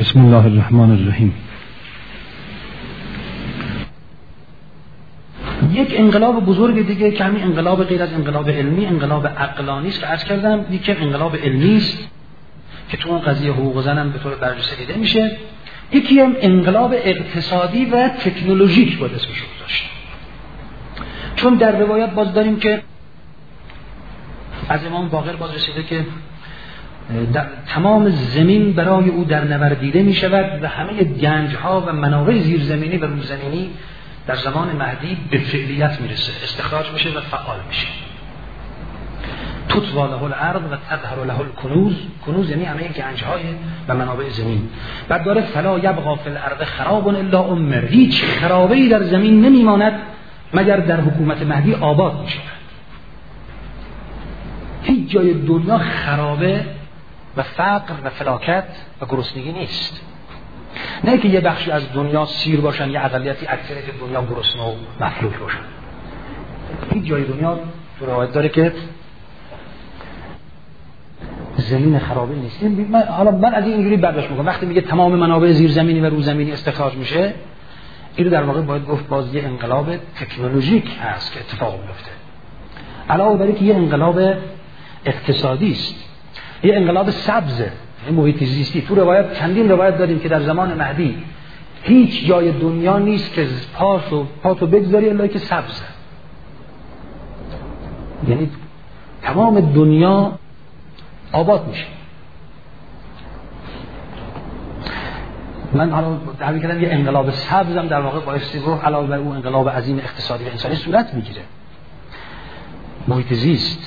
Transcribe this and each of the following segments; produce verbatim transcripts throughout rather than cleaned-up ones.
بسم الله الرحمن الرحیم. یک انقلاب بزرگ دیگه که همین انقلاب غیر از انقلاب علمی، انقلاب عقلانی است که عرض کردم. یکی انقلاب علمی است که تو اون قضیه حقوق زن هم به طور برجسته دیده میشه. یکی هم انقلاب اقتصادی و تکنولوژیک باید اسمش رو گذاشت. چون در روایت باز داریم که از امام باقر باز رسیده که در تمام زمین برای او در نوردیده می شود و همه گنج ها و منابع زیرزمینی و روزمینی در زمان مهدی به فعلیت می رسه، استخراج میشه و فعال میشه. تطوی له الارض و تظهر له الکنوز. کنوز یعنی همه گنج های و منابع زمین. بعد داره فلا یبقى فی الارض خراب الا عمر. هیچ خرابه‌ای در زمین نمیماند مگر در حکومت مهدی آباد می شود. هیچ جای دنیا خرابه و فقر و فلاکت و گرسنگی نیست. نه که یه بخشی از دنیا سیر باشن، یه اقلیتی اکثریت دنیا گرسنه و مفلوک باشن. هیچ جای دنیا تو روایت داره که زمین خرابه نیست. من حالا من از اینجوری برداشت میکنم وقتی میگه تمام منابع زیرزمینی و روزمینی استخراج میشه، اینو در واقع باید گفت باز یه انقلاب تکنولوژیک هست که اتفاق میفته. علاوه بر اینکه یه انقلاب اقتصادی است، یه انقلاب سبزه، یعنی محیط زیستی. تو روایت چندین روایت داریم که در زمان مهدی هیچ جای دنیا نیست که پاشو پاتو بگذاری الا که سبزه. یعنی تمام دنیا آباد میشه. من حالا تعبیر کردم یه انقلاب سبزم در واقع بایستی گفت علاوه بر اون انقلاب عظیم اقتصادی و انسانی صورت میگیره. محیط زیست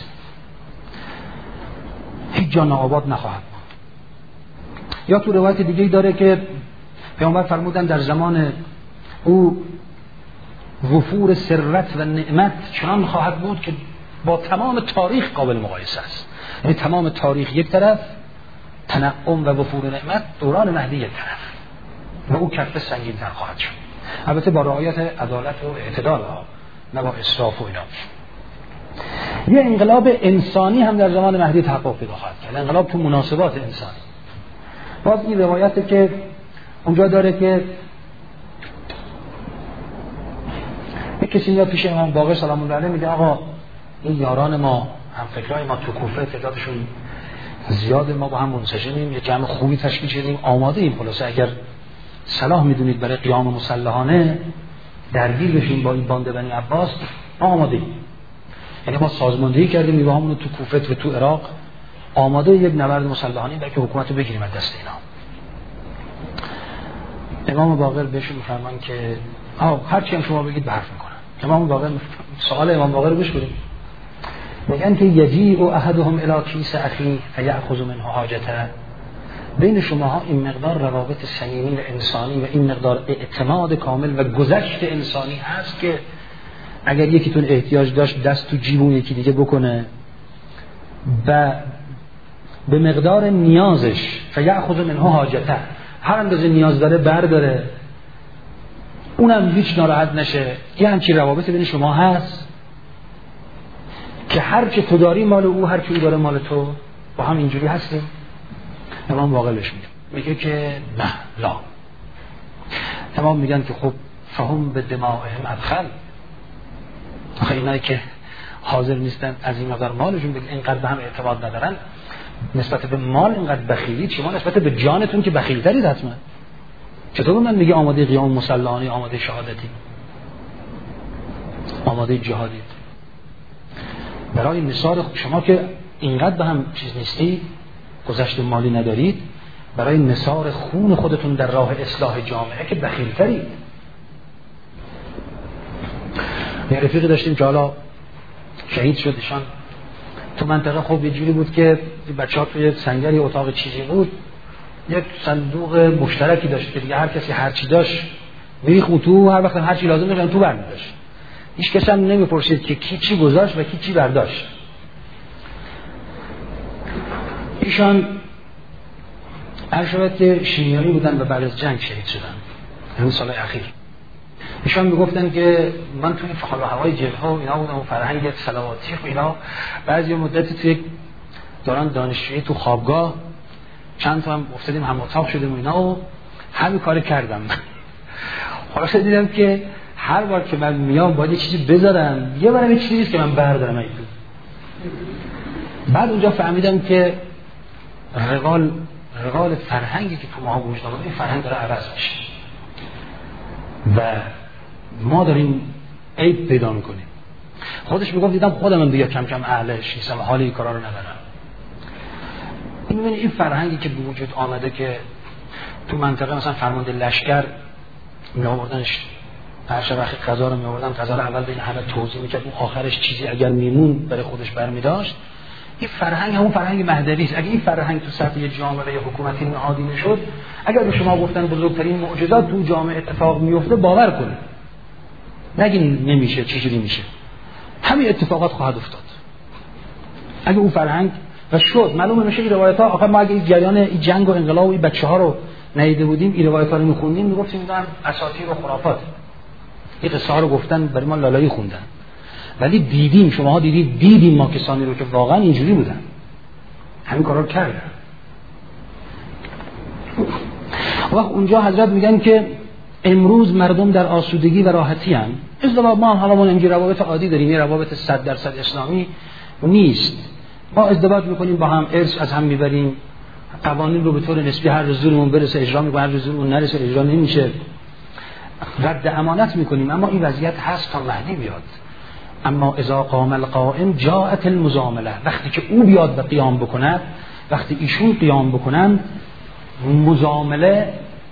هیچ جا ناآباد نخواهد بود. یا تو روایت دیگه داره که پیامبر فرمودن در زمان او وفور ثروت و نعمت چنان خواهد بود که با تمام تاریخ قابل مقایسه است. یعنی تمام تاریخ یک طرف، تنعم و وفور نعمت دوران مهدی یک طرف و او کف سنگین تر خواهد شد. البته با رعایت عدالت و اعتدال ها، نه با اسراف و اینا. یه انقلاب انسانی هم در زمان مهدی تحقق پیدا خواهد کرد. انقلاب تو مناسبات انسانی. باز این روایته که اونجا داره که یک کسی میاد پیش امام باقر سلام الله علیه میگه آقا این یاران ما، هم فکرای ما تو کوفه تعدادشون زیاده، ما با هم منسجمیم، یه جمع خوبی تشکیل شدیم، آماده ایم. خلاصه اگر صلاح میدونید برای قیام مسلحانه درگیر بشیم با این باند بنی عباس، ما آماده ایم. یعنی ما سازماندهی کردیم نیروهامون رو تو کوفه و تو عراق، آماده یک نبرد مسلحانه بلکه حکومت رو بگیریم از دست اینا. امام باقر بهشون میفرمان که آه هر چی هم شما بگید به حرف میکنن. امام باقر سوال امام باقر رو بشکنیم. میگن که یجیء احدهم الی کیس اخی فیأخذ منه حاجته. بین شماها این مقدار روابط صمیمی و انسانی و این مقدار اعتماد کامل و گذشت انسانی هست که اگر یکیتون احتیاج داشت دست تو جیب اون یکی دیگه بکنه و به مقدار نیازش فیأخذ منه حاجته، هر اندازه نیاز داره برداره، اونم هیچ ناراحت نشه. یه همچین روابط بین شما هست که هر چه تو داری مال او، هر چه او داره مال تو، با هم اینجوری هستیم؟ امام واقع بهش میگه میگه که نه لا. امام میگن که خب فهم به دماءهم ادخل. آخه اینایی که حاضر نیستن از این مقدار مالشون بگید اینقدر به هم اعتماد ندارن، نسبت به مال اینقدر بخیلی، شما نسبت به جانتون که بخیل‌ترید حتما. چطور من میگه آماده قیام مسلحانه، آماده شهادتی، آماده جهادی؟ برای نثار شما که اینقدر به هم چیز نیستی، گذشت مالی ندارید، برای نثار خون خودتون در راه اصلاح جامعه که بخیل‌ترید. یه رفیقی داشتیم که حالا شهید شدشان تو منطقه. خوب یه جوری بود که بچه‌ها توی سنگری اتاق چیزی بود، یک صندوق مشترکی داشت که دیگه هر کسی هر چی داشت میریخت تو، هر وقت هر چی لازم داشت تو برمی‌داشت. هیچ کس هم نمی‌پرسید که کی چی گذاشت و کی چی برداشت. ایشان اشرافت شیمیایی بودن و بعد از جنگ شهید شدن همین سال اخیر. ایشان میگفتن که من توی حال و هوای جبهه و اینا بودم و فرهنگ سلواتی و اینا، بعضی مدتی توی دوران دانشجویی تو خوابگاه چند تا هم افتادیم هم اتاق شدیم و اینا و همین کار کردم. خلاص دیدم که هر بار که من میام باید یه چیزی بذارم، یه بارم یه چیزی نیست که من بردارم ایتون. بعد اونجا فهمیدم که رقال رقال فرهنگی که تو ما وجود داره این فرهنگ داره عوض میشه و ما داریم عیب پیدا میکنیم. خودش میگفت دیدم خودم هم دیگه کم کم اهلش نیستم، حال این کارا رو ندارم. این ببینید این فرهنگی که به وجود آمده که تو منطقه مثلا فرمانده لشکر می آوردنش هر شب وقتی غذا رو می آوردن، غذا رو اول بین همه توزیع میکرد، اون آخرش چیزی اگر میمون برای خودش برمیداشت. این فرهنگ همون فرهنگ مهدوی است. اگه این فرهنگ تو سطح یه جامعه یا حکومتی نهادی نشد، اگر به شما گفتن بزرگترین معجزات تو جامعه اتفاق میفته، باور کنید. نگین نمیشه، چجوری میشه؟ همین اتفاقات خواهد افتاد اگه اون فرهنگ و شد. معلومه میشه این روایت ها آخر ما اگه این جریان این جنگ و انقلاب و این بچه‌ها رو ندیده بودیم، این روایت ها رو میخوندیم میگفتیم اینا اساطیر و خرافات، این قصه ها رو گفتن برای ما لالایی خوندن. ولی دیدیم، شماها دیدید، دیدیم ما کسانی رو که واقعا اینجوری بودن، همین کارا رو کردن. وقت اونجا حضرت میگن که امروز مردم در آسودگی و راحتی ان. ازدواج ما هم هممون اینجوری روابط عادی داریم، یه روابط صد درصد اسلامی نیست. ما ازدواج میکنیم با هم، ارث از هم میبریم، قوانین رو به طور نسبی هر روز زورمون برسه اجرا میکنیم، هر روز زورمون نرسه اجرا نمیشه، رد امانت میکنیم. اما این وضعیت هست تا مهدی بیاد. اما اذا قام القائم جاءت المزامله. وقتی که او بیاد و قیام بکند، وقتی ایشون قیام بکنن، مزامله،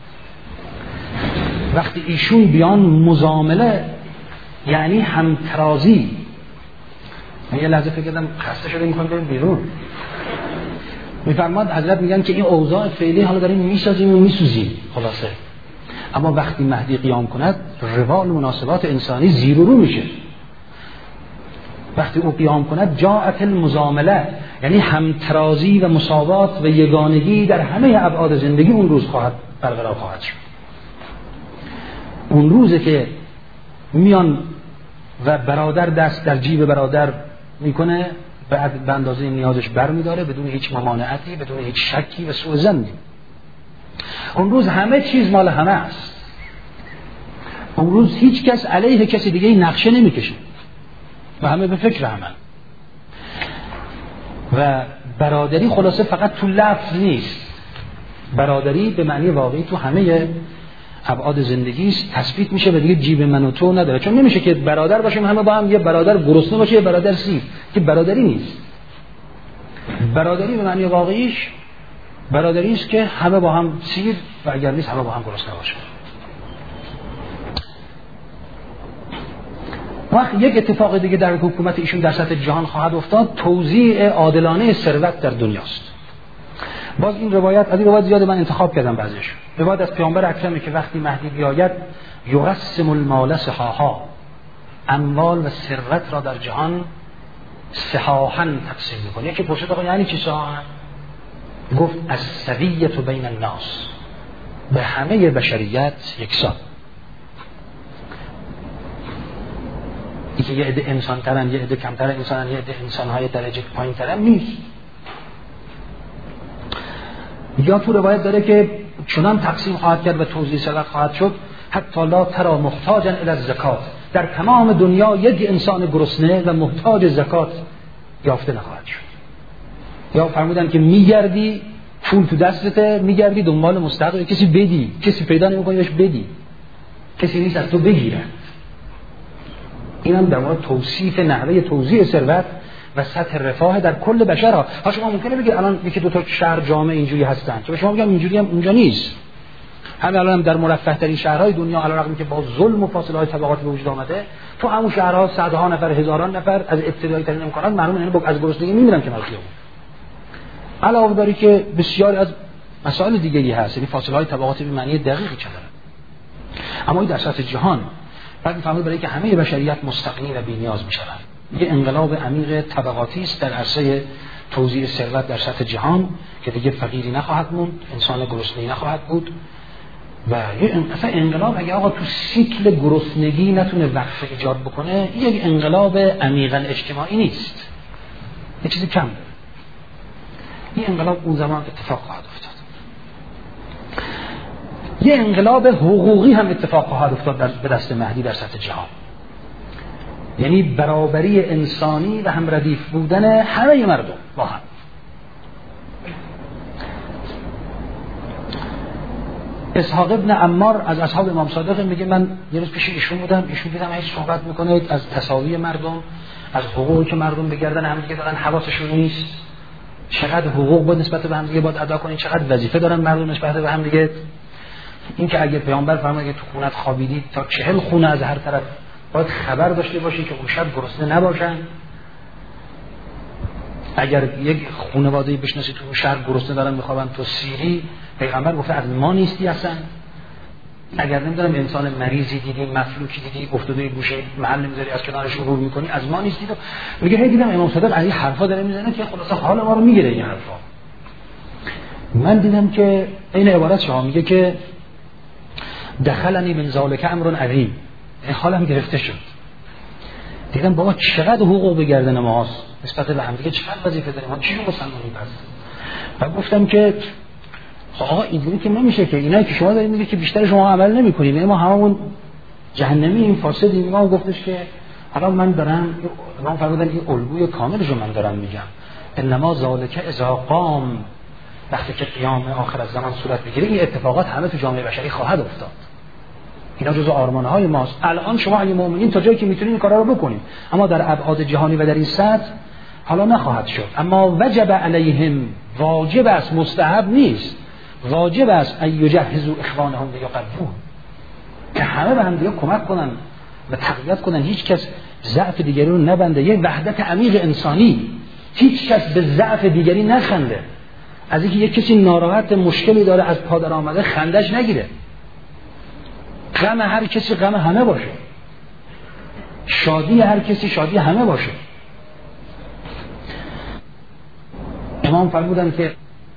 وقتی ایشون بیان مزامله یعنی همترازی. من یه لحظه فکر کردم خسته شده میخوام بریم بیرون. میفرماد حضرت میگن که این اوضاع فعلی حالا داریم میسازیم و میسوزیم خلاصه، اما وقتی مهدی قیام کند روال مناسبات انسانی زیر و رو میشه. وقتی او قیام کند جاءت المزامله یعنی همترازی و مساوات و یگانگی در همه ابعاد زندگی اون روز خواهد برقرار خواهد شد. اون روزه که میان و برادر دست در جیب برادر میکنه، بعد به اندازه نیازش برمیداره بدون هیچ ممانعتی، بدون هیچ شکی و سوء ظنی. اون روز همه چیز مال همه است. اون روز هیچ کس علیه کسی دیگه نقشه نمیکشه و همه به فکر همه. و برادری خلاصه فقط تو لفظ نیست، برادری به معنی واقعی تو همه ابعاد زندگی است، تثبیت میشه و دیگه جیب من و تو نداره. چون نمیشه که برادر باشیم همه با هم، یه برادر گرسنه باشه یه برادر سیر، که برادری نیست. برادری به معنی واقعیش برادری است که همه با هم سیر و اگر نیست همه با هم گرسنه باشه. وقت یک اتفاق دیگه در حکومت ایشون در سطح جهان خواهد افتاد، توزیع عادلانه ثروت در دنیاست. باز این روایت از این روایت زیاد من انتخاب کردم بعضیش. روایت از پیامبر اکرمه که وقتی مهدی بیاید یقسم المال صحاحا، اموال و ثروت را در جهان صحاحا تقسیم میکنه. یکی پرسید آقا یعنی چی صحاحا؟ گفت السویة بین الناس، به همه بشریت یکسان. اینکه یه عده انسان ترن، یه عده کمتر انسانن، یه عده انسان‌های درجه پایین ترن نیست. یا تو روایت داره که چنان تقسیم خواهد کرد و توزیع ثروت خواهد شد حتی لا ترى محتاجا الی الزکات، در تمام دنیا یک انسان گرسنه و محتاج زکات یافته نخواهد شد. یا فرمودن که میگردی پول تو دستته، میگردی دنبال مستحق، کسی بدی، کسی پیدا نمی‌کنی بهش بدی، کسی نیست از تو بگیره. این هم در مورد توصیف نحوه توزیع ثروت و سطح رفاه در کل بشر ها. ها شما ممکنه بگید الان یکی دو تا شهر جامعه اینجوری هستن که شما میگم اینجوری هم اونجا نیست. همین الان هم در مرفه ترین شهرهای دنیا علیرغم که با ظلم و فاصله های طبقاتی به وجود آمده، تو همون شهرها صدها نفر، هزاران نفر از ابتدایی ترین امکانات معلومه یعنی از گرسنگی میمیرن که مرکب. علاوه بر که بسیار از مسائل دیگه‌ای هست، یعنی فاصله های طبقاتی به معنی دقیقی چه داره. اما این در سطح جهان بعد می‌فهمید برای که همه بشریت مستغنی و بی‌نیاز می‌شوند. یه انقلاب عمیق طبقاتی است در عرصه توزیع ثروت در سطح جهان که دیگه فقیری نخواهد موند، انسان گرسنه‌ای نخواهد بود. و یه اصلا انقلاب اگه آقا تو سیکل گرسنگی نتونه وقفه ایجاد بکنه، یک انقلاب عمیقاً اجتماعی نیست، یه چیزی کم داره. این انقلاب اون زمان اتفاق خواهد افتاد. یه انقلاب حقوقی هم اتفاق خواهد افتاد به دست مهدی در سطح جهان، یعنی برابری انسانی و هم ردیف بودن همه مردم با هم. اسحاق ابن عمار از اصحاب امام صادق میگه من یه روز پیش ایشون بودم، ایشون دیدم هیچ صحبت میکنه از تساوی مردم، از حقوقی که مردم به گردن هم دیگه دارن حواسشون نیست، چقدر حقوق باید نسبت به هم دیگه باید ادا کنین، چقدر وظیفه دارن مردم نسبت به هم دیگه. این که اگه پیامبر فرمود که تو خونت خوابیدی تا چهل خونه از هر طرف باید خبر داشته باشی که اون شب گرسنه نباشن. اگر یک خانواده‌ای بشناسی تو شهر گرسنه دارن میخوابن تو سیری، پیغمبر گفته از ما نیستی اصلا. اگر نمیدونم انسان مریضی دیدی، مفلوکی دیدی، افتاده گوشه محل نمیذاری از کنارش عبور میکنی، از ما نیستی. تو میگه هی دیدم امام صادق از این حرفا داره میزنه که خلاصه حال ما رو میگیره این حرفا. من دیدم که این عبارت شما میگه که دخلنی من ذالک امر عظیم، این حالم گرفته شد. دیدم بابا چقدر حقوق به گردن ماست نسبت به هم دیگه، چقدر وظیفه داریم، ما چی مسلمانی پس. و گفتم که آقا اینجوری که نمیشه که اینایی که شما دارید میگید که بیشتر شما عمل نمی‌کنید، یعنی ما هممون جهنمیم، فاسدیم. ما گفتش که حالا من دارم من فرمودن این الگوی کاملش رو من دارم میگم، انما ذالک اذا قام، وقتی که قیام آخر از زمان صورت بگیره این اتفاقات همه تو جامعه بشری خواهد افتاد. اینا جزء آرمان‌های ماست. الان شما اگه مؤمنین تا جایی که میتونید این کارا رو بکنید، اما در ابعاد جهانی و در این سطح حالا نخواهد شد. اما وجب علیهم، واجب است، مستحب نیست، واجب است ان یجهزوا اخوانهم لیقوون، که همه به هم دیگه کمک کنن و تقویت کنن، هیچ کس ضعف دیگری رو نبنده. یه وحدت عمیق انسانی، هیچ کس به ضعف دیگری نخنده. از اینکه یک کسی ناراحت مشکلی داره از پادر آمده خندش نگیره، غم هر کسی غم همه باشه، شادی هر کسی شادی همه باشه. امام فرمودن که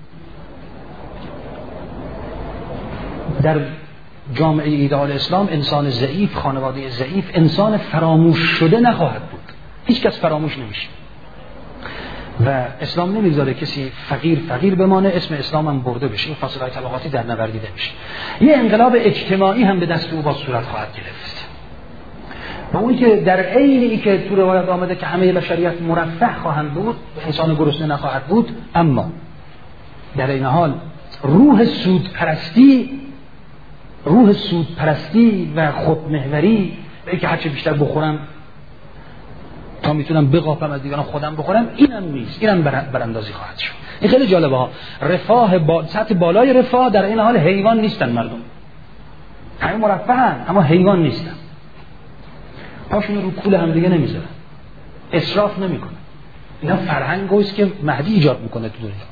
در جامعه ایدئال اسلام انسان ضعیف، خانواده ضعیف، انسان فراموش شده نخواهد بود، هیچ کس فراموش نمیشه و اسلام نمیذاره کسی فقیر فقیر بمانه، اسم اسلام هم برده بشه، این فاصله طبقاتی در نوردیده میشه. یه انقلاب اجتماعی هم به دست او با صورت خواهد گرفت، و اون که در عین این که تو روایت آمده که همه بشریت مرفه خواهند بود، انسان گرسنه نخواهد بود، اما در این حال روح سود پرستی روح سود پرستی و خودمحوری، به اینکه هرچه بیشتر بخورم تا میتونم بقاپم از دیگران خودم بخورم، اینم نیست، اینم براندازی خواهد شد. این خیلی جالبه ها. رفاه با... سطح بالای رفاه در این حال حیوان نیستن مردم، همه مرفهن اما حیوان نیستن، پاشون رو کول هم دیگه نمیذارن، اسراف نمیکنن. اینا فرهنگی است که مهدی ایجاد میکنه تو دنیا.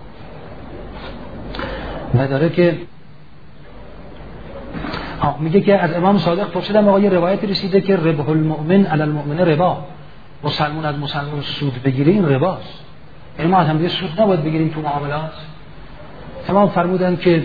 نداره که ها میگه که از امام صادق پرسیدم آقا یه روایتی رسیده که ربح المؤمن علی المؤمن ربا، مسلمان از مسلمان سود بگیره این رباست، یعنی ما از هم دیگه سود نباید بگیریم تو معاملات. امام فرمودن که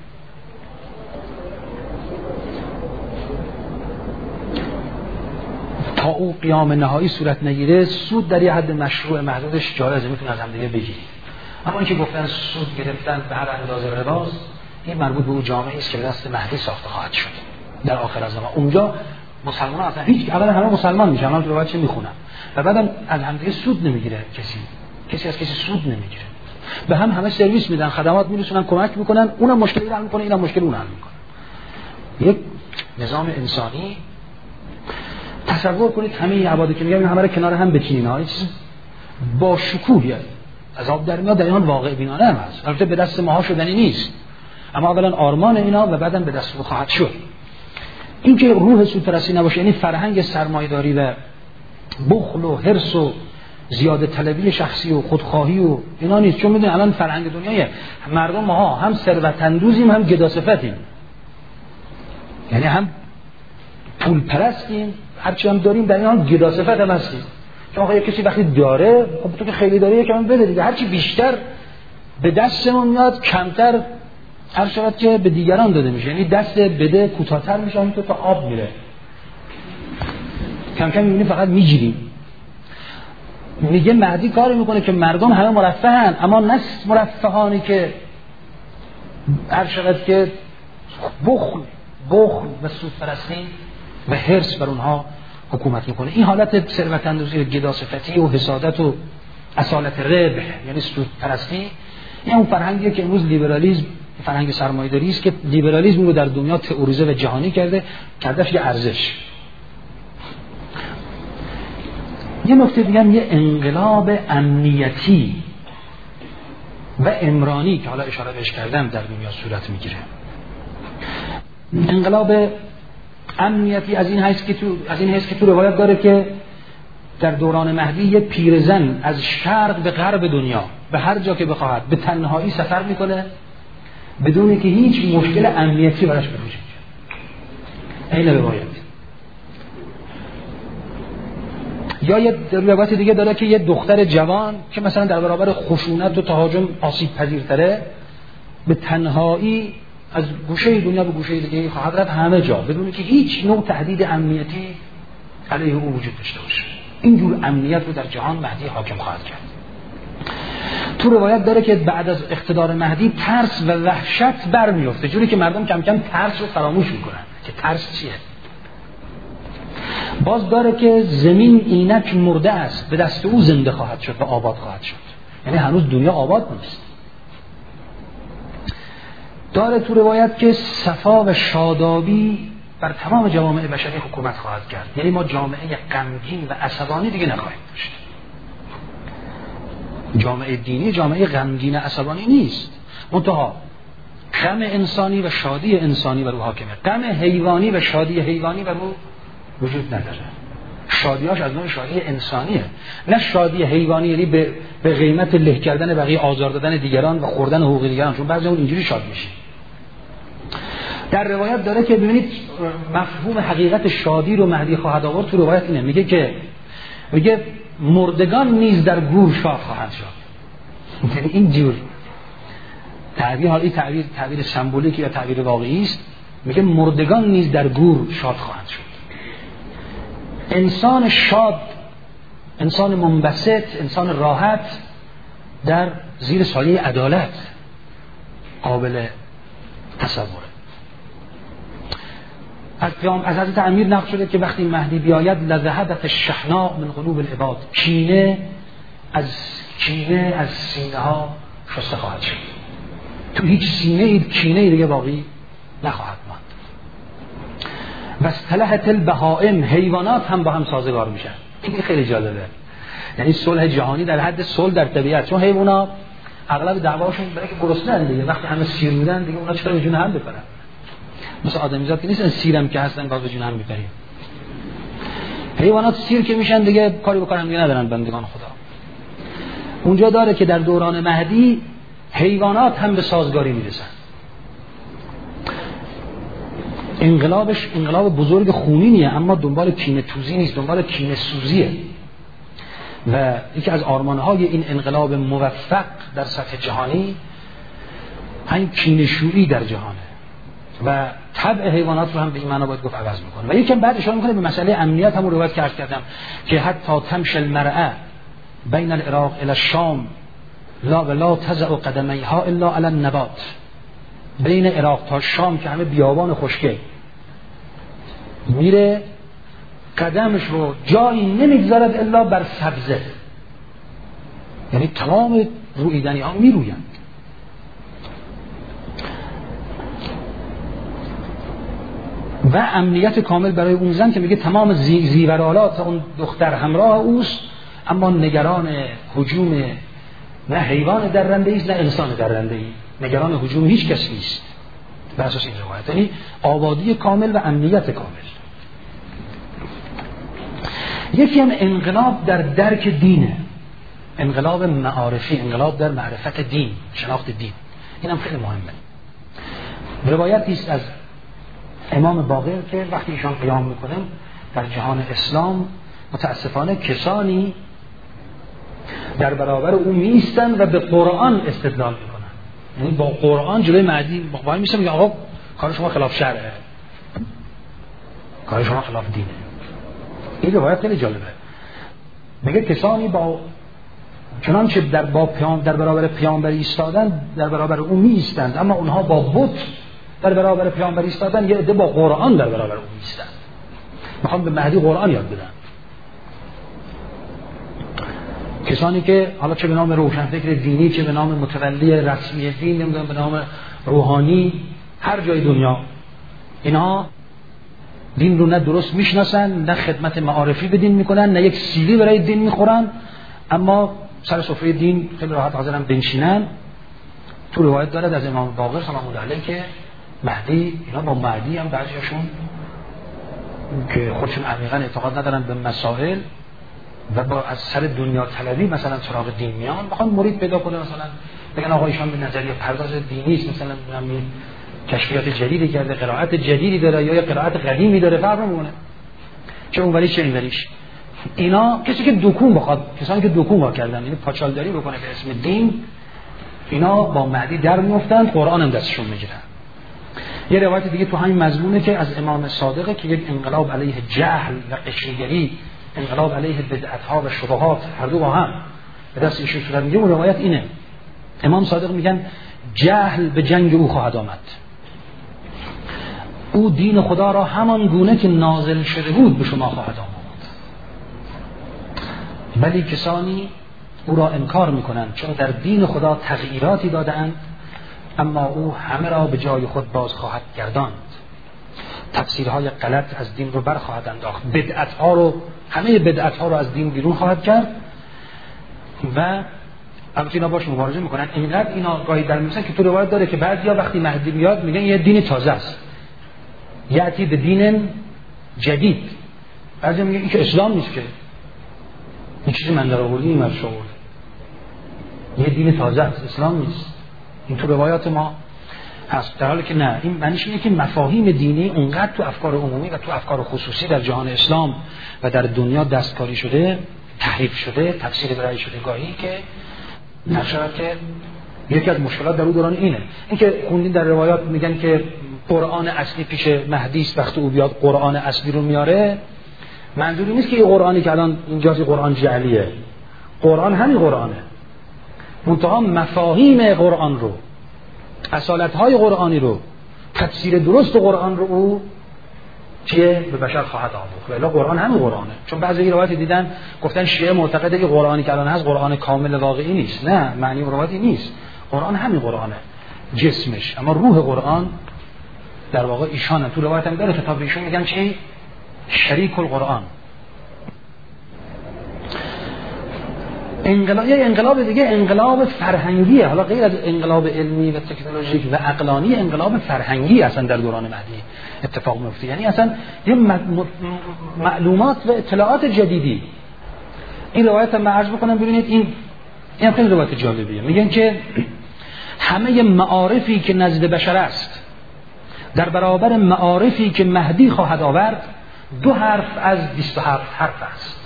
تا او قیام نهایی صورت نگیره سود در یه حد مشروع محدودش جایزه، میتونه از هم دیگه بگیریم. اما اینکه گفتن سود گرفتن به هر اندازه رباست، این مربوط به اون جامعه است که به دست مهدی ساخته خواهد شد در آخر زمان. اونجا مسلمان اصلا هیچ، اولا همه مسلمان میشن، همون روایت چه میخونن، و بعدم از هم دیگه سود نمیگیره کسی، کسی از کسی سود نمیگیره، به هم همه سرویس میدن، خدمات میرسونن، کمک میکنن، اونم مشکلی حل میکنه، اینم مشکل اون حل میکنه. یک نظام انسانی، تصور کنید همه عباده که میگم همه رو کنار هم بچینین ها، چیز با شکوهی از آب در میاد، در این حال واقع بینانه هم هست. البته به دست ماها شدنی نیست، اما اولا آرمان اینا و بعدم به دست او خواهد شد. این که روح سودپرستی نباشه، یعنی فرهنگ سرمایه‌داری و بخل و حرص و زیاده طلبی شخصی و خودخواهی و اینا نیست. چون میدونید الان فرهنگ دنیای مردم ما هم ثروت اندوزیم هم گداصفتیم، یعنی هم پول پرستیم، هرچی هم داریم در این حال گداصفت هم هستیم. چون آخه کسی وقتی داره، خب تو که خیلی داره یکم بده دیگه، هرچی بیشتر به دستمون میاد کمتر هر شود که به دیگران داده میشه، یعنی دست بده کوتاه‌تر میشه، همینطور تا آب میره، کم کم میبینی فقط میگیریم. میگه مهدی کاری میکنه که مردم همه مرفهن، اما نه مرفهانی که هر شود که بخل بخل و سودپرستی و حرص بر اونها حکومت میکنه. این حالت ثروت اندوزی، گداصفتی و حسادت و اصالت ربح یعنی سودپرستی، این اون فرهنگیه که امروز لیبرالیسم فرهنگ سرمایه‌داری است که لیبرالیسم رو در دنیا تئوریزه و جهانی کرده کردش یه ارزش. یه نکته دیگه هم یه انقلاب امنیتی و عمرانی که حالا اشاره بهش کردم در دنیا صورت میگیره. انقلاب امنیتی از این حیث که تو از این حیث که تو روایت داره که در دوران مهدی یه پیرزن از شرق به غرب دنیا به هر جا که بخواهد به تنهایی سفر میکنه بدون اینکه هیچ مشکل امنیتی براش به وجود بیاد. این روایت. یا یه روایت دیگه داره که یه دختر جوان که مثلا در برابر خشونت و تهاجم آسیب پذیرتره به تنهایی از گوشه دنیا به گوشه دیگه خواهد رفت همه جا بدون که هیچ نوع تهدید امنیتی علیه او وجود داشته باشه. اینجور امنیت رو در جهان مهدی حاکم خواهد کرد. تو روایت داره که بعد از اقتدار مهدی ترس و وحشت برمیفته، جوری که مردم کم کم ترس رو فراموش میکنن که ترس چیه. باز داره که زمین اینک مرده است، به دست او زنده خواهد شد و آباد خواهد شد. یعنی هنوز دنیا آباد نیست. داره تو روایت که صفا و شادابی بر تمام جوامع بشری حکومت خواهد کرد. یعنی ما جامعه غمگین و عصبانی دیگه نخواهیم داشت. جامعه دینی جامعه غمگین و عصبانی نیست، منتها غم انسانی و شادی انسانی بر او حاکمه. غم حیوانی و شادی حیوانی بر او وجود نداره. شادیاش از نوع شادی انسانیه، نه شادی حیوانی، یعنی به به قیمت له کردن بقیه، آزار دادن دیگران و خوردن حقوق دیگران، چون بعضی اون اینجوری شاد میشه. در روایت داره که ببینید مفهوم حقیقت شادی رو مهدی خواهد آورد. تو روایت اینه، میگه که میگه مردگان نیز در گور شاد خواهند شد. یعنی این جور تعبیر، حالی تعبیر تعبیر سمبولیک یا تعبیر واقعی است، میگه مردگان نیز در گور شاد خواهند شد. انسان شاد، انسان منبسط، انسان راحت در زیر سایه عدالت قابل تصوره. از پیام از حضرت امیر نقل شده که وقتی مهدی بیاید لذهبت الشحناء من قلوب العباد، کینه از کینه از سینه ها شسته خواهد شد. تو هیچ سینه ای کینه دیگه باقی نخواهد ماند. و اصطلحت البهائم، حیوانات هم با هم سازگار میشن. این خیلی جالبه. یعنی صلح جهانی در حد صلح در طبیعت، چون حیوانات اغلب دعواشون برای که گرسنه‌اند دیگه، وقتی همه سیر بودن دیگه اونا چرا به جون هم بپرن؟ مثل آدمیزاد که نیستن سیرم که هستن باز به جون هم میپریم. حیوانات سیر که میشن دیگه کاری به کار هم دیگه ندارن بندگان خدا. اونجا داره که در دوران مهدی حیوانات هم به سازگاری میرسن. انقلابش انقلاب بزرگ خونینیه، اما دنبال کینه توزی نیست، دنبال کینه سوزیه. و یکی از آرمانهای این انقلاب موفق در سطح جهانی همین کینه شویی در جهانه و طبع حیوانات رو هم به این معنا باید گفت عوض میکنه. و یکم بعد اشاره میکنه به مسئله امنیت، همون روایت که عرض کردم که حتی تمشي المرأة بین العراق الى الشام لا ولا تضع قدمیها الا علی النبات. بین عراق تا شام که همه بیابان خشکه، میره قدمش رو جایی نمیگذارد الا بر سبزه، یعنی تمام رویدنی ها میرویند. و امنیت کامل برای اون زن که میگه تمام زی زیورالات اون دختر همراه اوست، اما نگران هجوم نه حیوان درنده ایست نه انسان درنده ای، نگران هجوم هیچ کس نیست. به اساس این روایت یعنی آبادی کامل و امنیت کامل. یکی هم انقلاب در درک دینه، انقلاب معارفی، انقلاب در معرفت دین، شناخت دین. این هم خیلی مهمه. روایتی است از امام باقر که وقتی ایشان قیام میکنن در جهان اسلام متاسفانه کسانی در برابر او میستن و به قرآن استدلال میکنن، یعنی با قرآن جلوی مهدی وای میسن میگن آقا کار شما خلاف شرعه، کار شما خلاف دینه. این روایت خیلی جالبه. میگه کسانی با چنانچه در با پیام در برابر پیامبر ایستادن در برابر او می ایستند، اما اونها با بت در برابر پیامبر ایستادن، یه عده با قرآن در برابر اون ایستادن، میخوان به مهدی قرآن یاد بدن. کسانی که حالا چه به نام روشنفکر دینی، چه به نام متولی رسمی دین، نمیدونم به نام روحانی، هر جای دنیا، اینا دین رو نه درست میشناسن، نه خدمت معارفی به دین میکنن، نه یک سیلی برای دین میخورن، اما سر سفره دین خیلی راحت حاضرن بنشینن. تو روایت دارد از امام باقر سلام الله علیه که مهدی، اینا با مهدی هم بعضیاشون که خودشون عمیقا اعتقاد ندارن به مسائل و با از سر دنیا طلبی مثلا سراغ دین میان، بخوان مرید پیدا کنه، مثلا بگن آقا ایشان به نظریه پرداز دینی است، مثلا میگن کشفیات جدیدی کرده، قرائت جدیدی داره یا قرائت قدیمی داره، فرق نمیکنه چه اونوریش چه اینوریش. اینا کسی که دکون بخواد، کسانی که دکون وا کردن، یعنی پاچالداری بکنه به اسم دین، اینا با مهدی در میافتند، قرآن هم دستشون میگیرن. یه روایت دیگه تو همین مضمونه که از امام صادقه که یک انقلاب علیه جهل و قشریگری، انقلاب علیه بدعت‌ها و شبهات، هر دو با هم به دست ایشون صورت میگیره. اون روایت اینه، امام صادق میگن جهل به جنگ او خواهد آمد، او دین خدا را همان گونه که نازل شده بود به شما خواهد آمد، ولی کسانی او را انکار میکنند چون در دین خدا تغییراتی دادند، اما او همه را به جای خود باز خواهد گرداند، تفسیرهای غلط از دین رو بر خواهد انداخت، بدعت‌ها رو، همه بدعت‌ها رو از دین بیرون خواهد کرد. و البته اینا باش مبارزه میکنن. اینقدر اینا گاهی در میسن که تو روایت داره که بعضیا وقتی مهدی میاد میگن یه دین تازه است، یاتی به دین جدید. بعضیا میگن این که اسلام نیست، که این چیزی من در آوردی این مرشور، یه دین تازه است، اسلام نیست. این تو روایات ما هست، در حالی که نه، این معنیش اینه که مفاهیم دینی اونقدر تو افکار عمومی و تو افکار خصوصی در جهان اسلام و در دنیا دستکاری شده، تحریف شده، تفسیر برای شده گاهی که نشود که یکی از مشکلات در اون دوران اینه. این که خوندین در روایات میگن که قرآن اصلی پیش مهدی است، وقتی او بیاد قرآن اصلی رو میاره، منظوری نیست که این قرآنی که الان اینجاست قرآن جعلیه، قرآن همین قرآنه، منتها مفاهیم قرآن رو، اصالت‌های قرآنی رو، تفسیر درست قرآن رو او چیه به بشر خواهد آموخت. ولی قرآن همین قرآنه. چون بعضی روایت دیدن گفتن شیعه معتقده که قرآنی که الان هست قرآن کامل واقعی نیست. نه، معنی روایتی نیست، قرآن همین قرآنه جسمش، اما روح قرآن در واقع ایشانه. تو روایت هم داره خطاب ایشون میگن چی؟ شریک القرآن. انقلاب یه انقلاب دیگه انقلاب فرهنگیه، حالا غیر از انقلاب علمی و تکنولوژیک و عقلانی، انقلاب فرهنگی اصلا در دوران مهدی اتفاق میفته. یعنی اصلا یه معلومات و اطلاعات جدیدی. این روایت هم عرض بکنم ببینید، این این خیلی روایت جالبیه. میگن که همه معارفی که نزد بشر است در برابر معارفی که مهدی خواهد آورد دو حرف از بیست و هفت حرف است.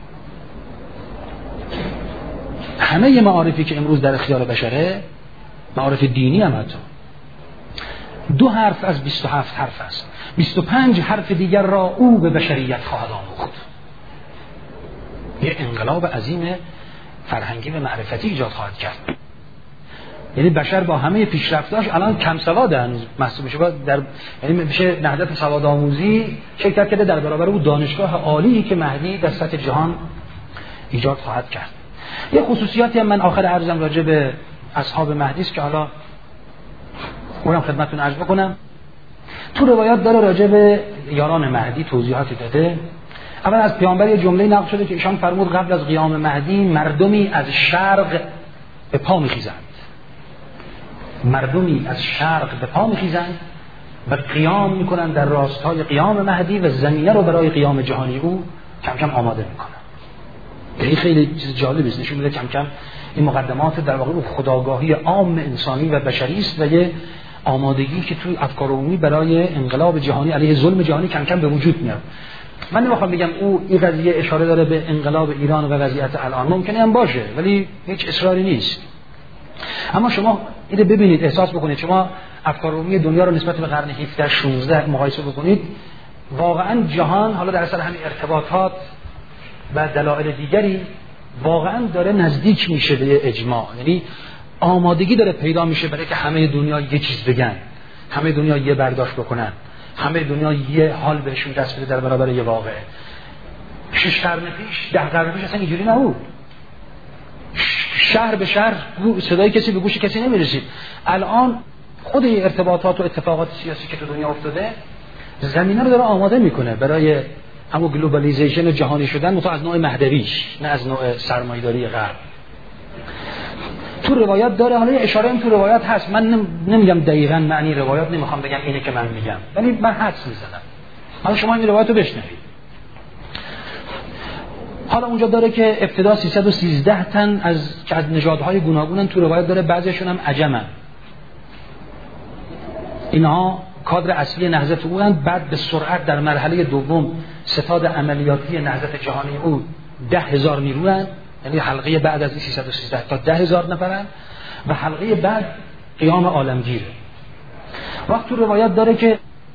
همه معارفی که امروز در اختیار بشره، معارف دینی هم حتی، دو حرف از بیست و هفت حرف است. بیست و پنج حرف دیگر را او به بشریت خواهد آموخت. یه انقلاب عظیم فرهنگی و معرفتی ایجاد خواهد کرد. یعنی بشر با همه پیشرفتاش الان کم سواد هنوز محسوب میشه، در یعنی میشه نهضت سواد آموزی شرکت کرده در برابر او دانشگاه عالی که مهدی در سطح جهان ایجاد خواهد کرد. یه خصوصیاتی هم من آخر عرضم راجع به اصحاب مهدی است که حالا اونم خدمتتون عرض بکنم. تو روایات داره راجع به یاران مهدی توضیحاتی داده. اول از پیامبر یه جمله نقل شده که ایشان فرمود قبل از قیام مهدی مردمی از شرق به پا میخیزند، مردمی از شرق به پا میخیزند و قیام میکنند در راستای قیام مهدی و زمینه رو برای قیام جهانی او کم کم آماده میکنند. این خیلی چیز جالبی است، نشون میده کم کم این مقدمات در واقع خودآگاهی عام انسانی و بشری است و یه آمادگی که توی افکار عمومی برای انقلاب جهانی علیه ظلم جهانی کم کم به وجود میاد. من نمیخوام بگم او این قضیه اشاره داره به انقلاب ایران و وضعیت الان، ممکنه هم باشه ولی هیچ اصراری نیست. اما شما اینو ببینید، احساس بکنید، شما افکار عمومی دنیا رو نسبت به قرن هفده شانزده مقایسه بکنید، واقعا جهان حالا در اثر همین ارتباطات و دلایل دیگری واقعا داره نزدیک میشه به اجماع. یعنی آمادگی داره پیدا میشه برای که همه دنیا یه چیز بگن، همه دنیا یه برداشت بکنن، همه دنیا یه حال بهشون دست بده در برابر یه واقعه. شش قرن پیش، ده قرن پیش اصلا اینجوری نبود. شهر به شهر صدای کسی به گوش کسی نمیرسید. الان خود ارتباطات و اتفاقات سیاسی که تو دنیا افتاده زمینه رو داره آماده میکنه برای همون گلوبالیزیشن جهانی شدن، متأ از نوع مهدویش، نه از نوع سرمایه‌داری غرب. تو روایات داره، حالا اشاره این تو روایات هست، من نمیگم دقیقاً معنی روایات، نمیخوام بگم اینه که من میگم، ولی من حدس میزنم. حالا شما این روایت رو بشنوید. حالا اونجا داره که ابتدا سیصد و سیزده تن از که از نژادهای گوناگونن، تو روایت داره بعضیشون هم عجمن. اینها کادر اصلی نهضت او، بعد به سرعت در مرحله دوم ستاد عملیاتی نهضت جهانی او ده هزار نیروان، یعنی حلقه بعد از این سیصد و سیزده تا ده هزار نفرن و حلقه بعد قیام عالمگیره. وقت تو روایت داره که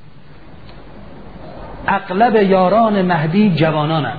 اغلب یاران مهدی جوانانن.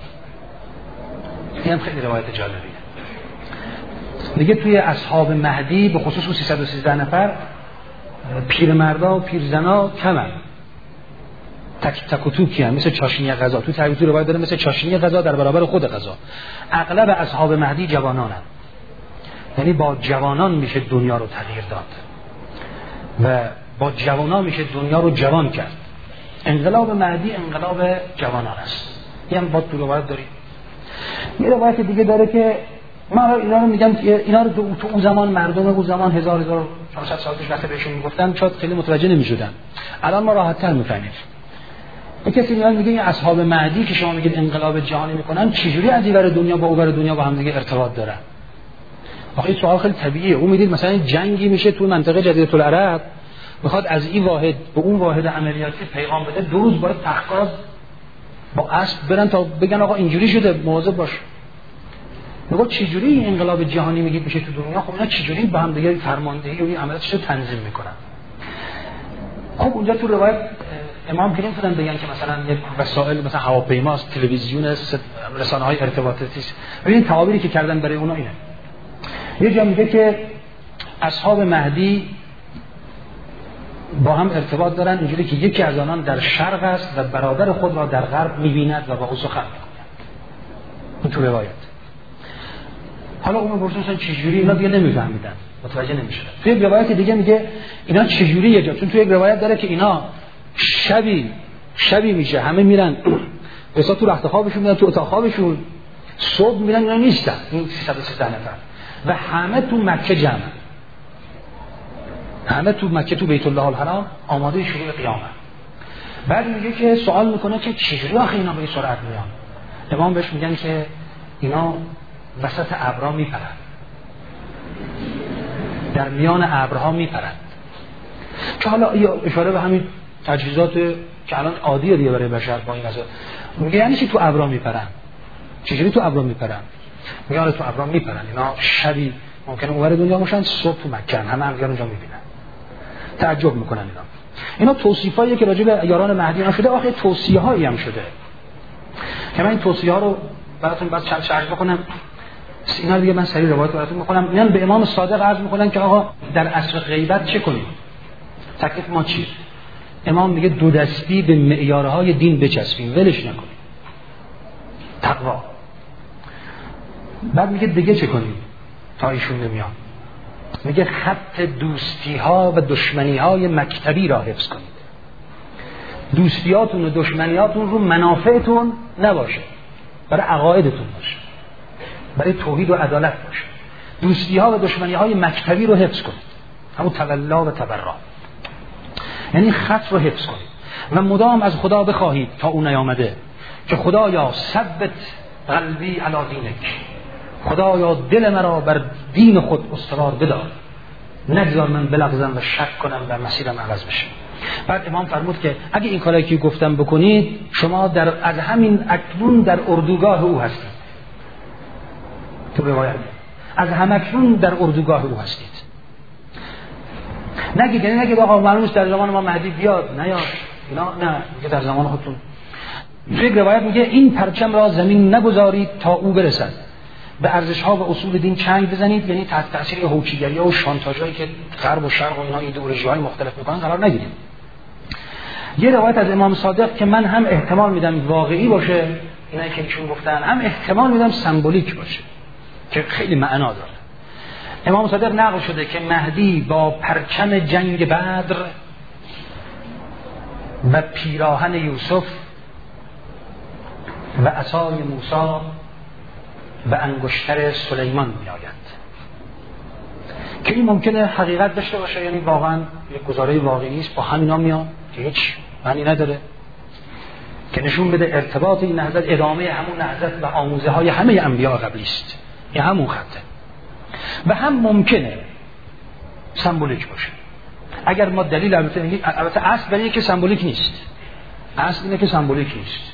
این هم خیلی روایت جالبیه. دیگه توی اصحاب مهدی به خصوص اون سیصد و سیزده نفر پیرمردا و پیرزنا کمن، تک تک و توکی هم، مثل چاشنی غذا. تو تعبیر تو روایت داره مثل چاشنی غذا در برابر خود غذا. اغلب اصحاب مهدی جوانانن، یعنی با جوانان میشه دنیا رو تغییر داد و با جوانان میشه دنیا رو جوان کرد. انقلاب مهدی انقلاب جوانان است. این هم با تو روایت داریم. یه روایت دیگه داره که من اینا رو میگم که اینا رو تو اون زمان مردم اون زمان هزار هزار و چهارصد سال پیش وقتی بهشون میگفتن شاید خیلی متوجه نمیشدن. الان ما راحت‌تر میفهمیم. یک کسی میاد میگه این اصحاب مهدی که شما میگید انقلاب جهانی میکنن چجوری از اینور دنیا با اونور دنیا با هم دیگه ارتباط دارن؟ آخه این سوال خیلی طبیعیه. اون میدید مثلا جنگی میشه تو منطقه جزیره العرب، میخواد از این واحد به اون واحد عملیاتی پیغام بده، دو روز باید تحقیقات با اسب برن تا بگن آقا اینجوری شده مواظب باش. میگه چجوری این انقلاب جهانی میگید میشه تو دنیا؟ خب اینا چجوری با هم دیگه فرماندهی و این عملیاتش رو تنظیم میکنن؟ خب اونجا تو روایت امام که نمیتونن بگن که مثلا یک وسایل مثلا هواپیماست، تلویزیون، رسانه‌های ارتباطاتی است. ببین تعابیری که کردن برای اونا اینه. یه جا میگه که اصحاب مهدی با هم ارتباط دارن اینجوری که یکی از آنان در شرق است و برادر خود را در غرب میبیند و با او سخن میکند. این تو روایت. حالا اون پرسون مثلا چجوری اینا دیگه نمیفهمیدن، متوجه نمیشدن. توی یک روایت دیگه میگه اینا چجوری یه جا، چون توی یک روایت داره که اینا شبی شبی میشه همه میرن بسا تو رخت خوابشون، میرن تو اتاق خوابشون، صبح میرن اینا نیستن، این سیصد و سیزده نفر و همه تو مکه جمع، همه تو مکه تو بیت الله الحرام آماده شروع قیامت. بعد میگه که سوال میکنه که چجوری آخه اینا به این سرعت میان؟ امام بهش میگن که اینا وسط ابرها میپرند، در میان ابرها میپرند. که حالا اشاره به همین تجهیزات که الان عادیه دیگه برای بشر با این وضع. میگه یعنی چی تو ابرها میپرند؟ چجوری تو ابرها میپرند؟ میگه آره تو ابرها میپرند. اینا شبی ممکنه اونور دنیا باشن، صبح تو مکه همه هم اونجا میبینن، تعجب میکنن. اینا اینا توصیفاییه که راجع به یاران مهدی هم شده. آخه توصیه‌هایی هم شده که من این توصیه‌ها رو براتون بعد چند شرح بکنم. اینا دیگه من سریع روایت براتون می‌خونم. میان به امام صادق عرض می‌کنن که آقا در عصر غیبت چه کنیم؟ تکلیف ما چیه؟ امام میگه دو دستی به معیارهای دین بچسبیم، ولش نکنیم. تقوا. بعد میگه دیگه چه کنیم تا ایشون نمیان؟ میگه خط دوستی‌ها و دشمنی‌های مکتبی را حفظ کنید. دوستیاتون و دشمنیاتون رو منافعتون نباشه، برای عقایدتون باشه، برای توحید و عدالت باشه. دوستی‌ها و دشمنی‌های مکتبی رو حفظ کنید، همون تولا و تبرا، یعنی خط رو حفظ کنید و مدام از خدا بخواهید تا اون نیامده که خدایا ثبت قلبی علی دینک، خدایا دل مرا بر دین خود استوار بدار، نگذار من بلغزم و شک کنم و مسیرم عوض بشه. بعد امام فرمود که اگه این کاری که گفتم بکنید شما در از همین اکنون در اردوگاه او هستید. تو روایت از همکنون در اردوگاه او هستید. نگید یعنی نگید آقا معلوم است در زمان ما مهدی بیاد، نه یا اینا، نه، میگه در زمان خودتون. یک روایت میگه این پرچم را زمین نگذارید تا او برسد به ارزش‌ها و اصول دین چنگ بزنید، یعنی تحت تاثیر هوچیگری و شانتاژایی که غرب و شرق و اینا ایدئولوژی‌های مختلف میکنن قرار نگیرید. یه روایت از امام صادق که من هم احتمال میدم واقعی باشه، اینایی که ایشون گفتن، هم احتمال میدم سمبولیک باشه که خیلی معنا داره. امام صادق نقل شده که مهدی با پرچم جنگ بدر و پیراهن یوسف و عصای موسی و انگشتر سلیمان می آید که این ممکنه حقیقت داشته باشه، یعنی واقعا یک گزاره واقعی است، با همینا میاد که هیچ معنی نداره، که نشون بده ارتباط این نهضت ادامه همون نهضت و آموزه های همه انبیاء قبلی است، این همون خطه. و هم ممکنه سمبولیک باشه. اگر ما دلیل البته میگیم، البته اصل برای که سمبولیک نیست، اصل اینه که سمبولیک نیست.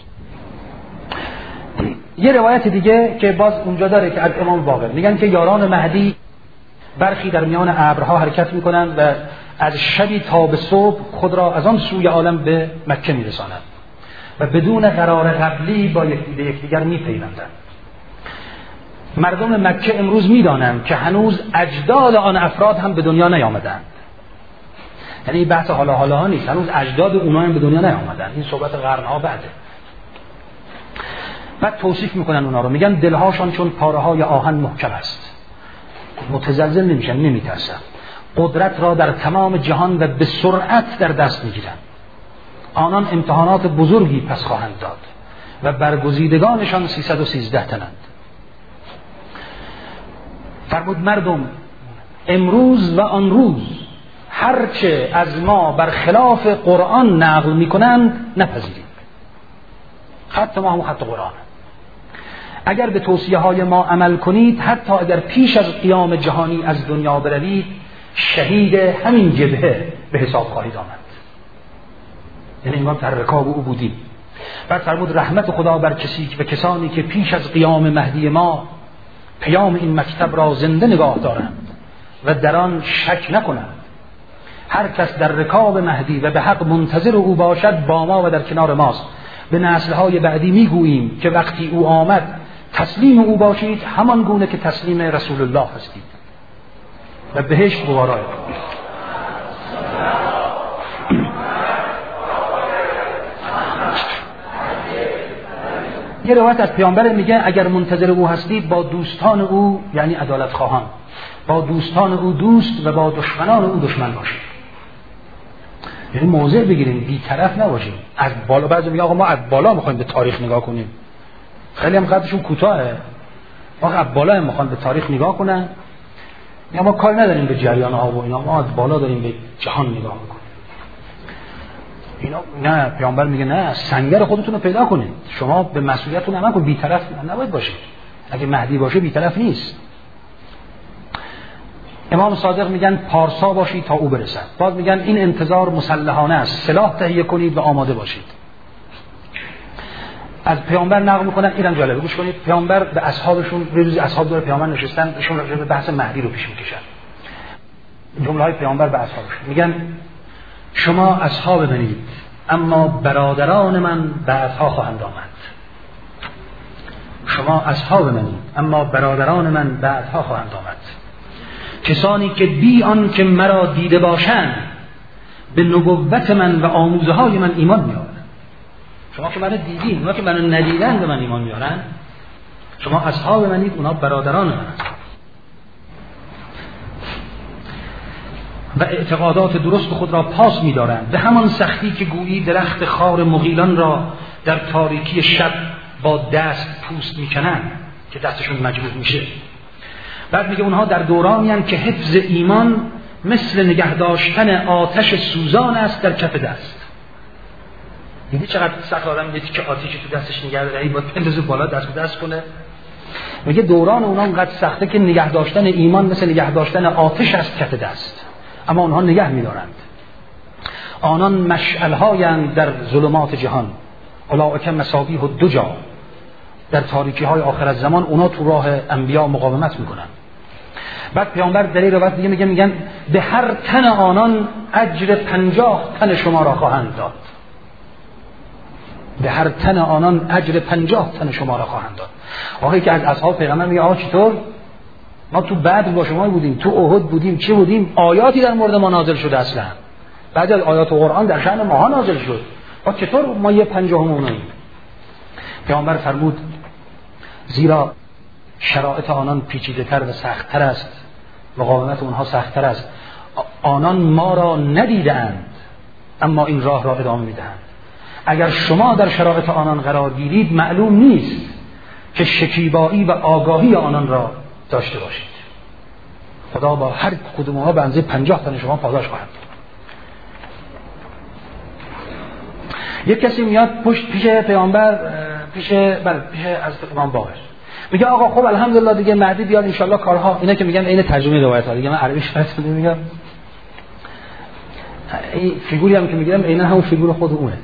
یه روایت دیگه که باز اونجا داره که از امام باقر میگن که یاران مهدی برخی در میان ابرها حرکت میکنند و از شبی تا به صبح خود را از آن سوی عالم به مکه میرسانند و بدون قرار قبلی با یکدیگر میپیوندند. مردم مکه امروز میدانند که هنوز اجداد آن افراد هم به دنیا نیامدند، یعنی بحث حالا حالا ها نیست، هنوز اجداد اونها هم به دنیا نیامدند، این صحبت قرنها بعده. بعد توصیف میکنن اونا رو، میگن دلهاشان چون پاره های آهن محکم است، متزلزل نمیشن، نمیترسن، قدرت را در تمام جهان و به سرعت در دست میگیرن. آنان امتحانات بزرگی پس خواهند داد و برگزیدگانشان سیصد و سیزده تنند. فرمود مردم امروز و آن روز هرچه از ما بر خلاف قرآن نقل میکنند نپذیرید. خط ما هم خط قرآن. اگر به توصیه های ما عمل کنید، حتی اگر پیش از قیام جهانی از دنیا بروید، شهید همین جبهه به حساب خواهید آمد. یعنی این در رکاب او بودیم. بعد فرمود رحمت خدا بر کسی و کسانی که پیش از قیام مهدی ما پیام این مکتب را زنده نگاه دارند و در آن شک نکنند. هر کس در رکاب مهدی و به حق منتظر او باشد با ما و در کنار ماست. به نسل‌های بعدی میگوییم که وقتی او آمد تسلیم او باشید، همان گونه که تسلیم رسول الله هستید و بهشت گوارای. یه روایت از پیامبر میگه اگر منتظر او هستید با دوستان او، یعنی عدالت خواهان، با دوستان او دوست و با دشمنان او دشمن باشید. یعنی موضع بگیریم، بی‌طرف نباشیم. از بالا بعضی میگه آقا ما از بالا میخوایم به تاریخ نگاه کنیم، خیلی هم قدشون کوتاهه، آقا از بالا هم میخوان به تاریخ نگاه کنن، یا ما کار نداریم به جریان ها و اینا، ما از بالا داریم به جهان نگاه میکنیم. اینا نه، پیامبر میگه نه، سنگر خودتون رو پیدا کنید، شما به مسئولیتتون عمل کنید، بی‌طرف نباید باشید. اگه مهدی باشه بی‌طرف نیست. امام صادق میگن پارسا باشید تا او برسد. باز میگن این انتظار مسلحانه است، سلاح تهیه کنید و آماده باشید. از پیامبر نقل میکنن، اینم جالبه گوش کنید. پیامبر به اصحابشون، روزی اصحاب دور پیامبر نشستن، ایشون راجع به بحث مهدی رو پیش میکشن. جمله های پیامبر به اصحابش میگن شما اصحاب منید، اما برادران من بعدها خواهند آمد. شما اصحاب منید، اما برادران من بعدها خواهند آمد. کسانی که بی آن که مرا دیده باشند به نبوت من و آموزه های من ایمان میارن. شما که منو دیدین، اونا که منو ندیدن به من ایمان میارن. شما اصحاب منید، اونا برادران من. و اعتقادات درست خود را پاس می‌دارند به همان سختی که گویی درخت خار مغیلان را در تاریکی شب با دست پوست می‌کنند که دستشون مجروح میشه. بعد میگه اونها در دورانی هستند که حفظ ایمان مثل نگه داشتن آتش سوزان است در کف دست. دیدی چقدر سخت آدم میگه که آتیشی تو دستش نگه داره، باید بندازه بالا دست به دست کنه. میگه دوران اونها انقدر سخته که نگه داشتن ایمان مثل نگه داشتن آتش است کف دست، اما اونها نگه می‌دارند. آنان مشعل‌هایند در ظلمات جهان، اولئک مصابیح الدجی. در تاریکی‌های آخر الزمان اونا تو راه انبیا مقاومت می‌کنند. بعد پیامبر در این روایت دیگه میگه میگن به هر تن آنان اجر پنجاه تن شما را خواهند داد. به هر تن آنان اجر پنجاه تن شما را خواهند داد. آقایی که از اصحاب پیغمبر میگه آقا چطور ما تو بدر با شما بودیم، تو احد بودیم، چه بودیم، آیاتی در مورد ما نازل شده، اصلا بعضی از آیات قرآن در شأن ماها نازل شد، ما چطور ما یه پنجاهم اوناییم؟ پیامبر فرمود زیرا شرایط آنان پیچیده‌تر و سخت‌تر است، مقاومت اونها سخت‌تر است. آنان ما را ندیدند اما این راه را ادامه میدهند. اگر شما در شرایط آنان قرار گیرید معلوم نیست که شکیبایی و آگاهی آنان را داشته باشید. خدا با هر کدوم ها به اندازه پنجاه تن شما پاداش خواهد داد. یک کسی میاد پشت پیش پیامبر، پیش بر پیش از امام باقر، میگه آقا خب الحمدلله دیگه مهدی بیاد ان شاء الله کارها، اینا که میگن عین ترجمه روایت ها دیگه، من عربیش فارسی میگم، این فیگوری هم که میگم عین همون فیگور خود اونه.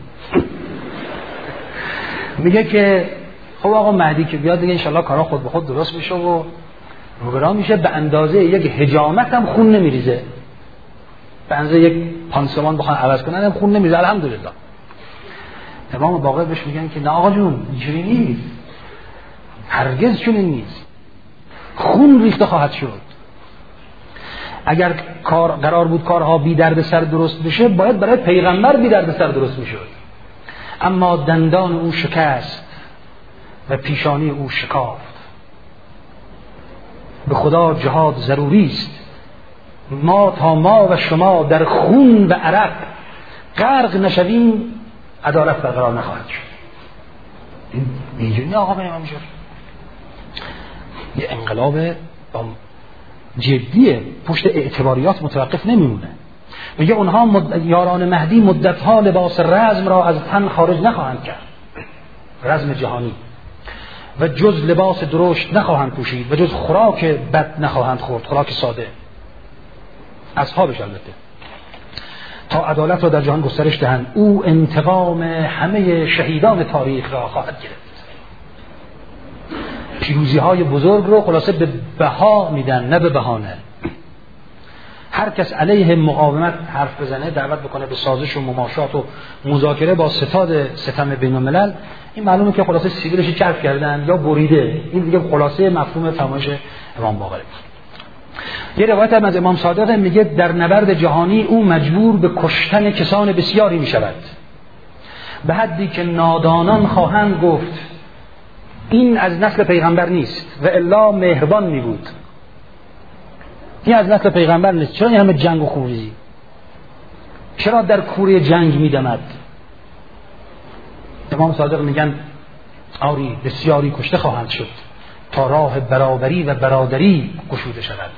میگه که خب آقا مهدی که بیاد دیگه ان شاء الله کارها خود به خود درست میشه و روبرا میشه، به اندازه یک حجامت هم خون نمیریزه، به اندازه یک پانسمان بخوان عوض کنن هم خون نمیریزه الحمدلله. امام باقر بهش میگن که نه آقا جون اینجوری نیست، هرگز چنین نیست، خون ریخته خواهد شد. اگر کار قرار بود کارها بی درد سر درست بشه باید برای پیغمبر بی درد سر درست میشد، اما دندان او شکست و پیشانی او شکافت. به خدا جهاد ضروری است، ما تا ما و شما در خون و عرق غرق نشویم عدالت برقرار نخواهد شد. این اینجوری آقا پیغمبر میشه یه انقلاب جدیه، پشت اعتباریات متوقف نمیمونه. میگه اونها مد... یاران مهدی مدتها لباس رزم را از تن خارج نخواهند کرد، رزم جهانی، و جز لباس درشت نخواهند پوشید و جز خوراک بد نخواهند خورد، خوراک ساده، اصحابش البته، تا عدالت را در جهان گسترش دهند. او انتقام همه شهیدان تاریخ را خواهد گرفت. پیروزی های بزرگ رو خلاصه به بها میدن نه به بهانه. هر کس علیه مقاومت حرف بزنه، دعوت بکنه به سازش و مماشات و مذاکره با ستاد ستم بین الملل، این معلومه که خلاصه سیبیلش چرب کردن یا بریده. این دیگه خلاصه مفهوم فرمایش امام باقر. یه روایت هم از امام صادق میگه در نبرد جهانی او مجبور به کشتن کسان بسیاری میشود، به حدی که نادانان خواهند گفت این از نسل پیغمبر نیست و الا مهربان می بود. این از نسل پیغمبر نیست، چرا این همه جنگ و خوریزی؟ چرا در کوره جنگ می دمد؟ امام صادق میگن آری بسیاری کشته خواهند شد تا راه برابری و برادری گشوده شود،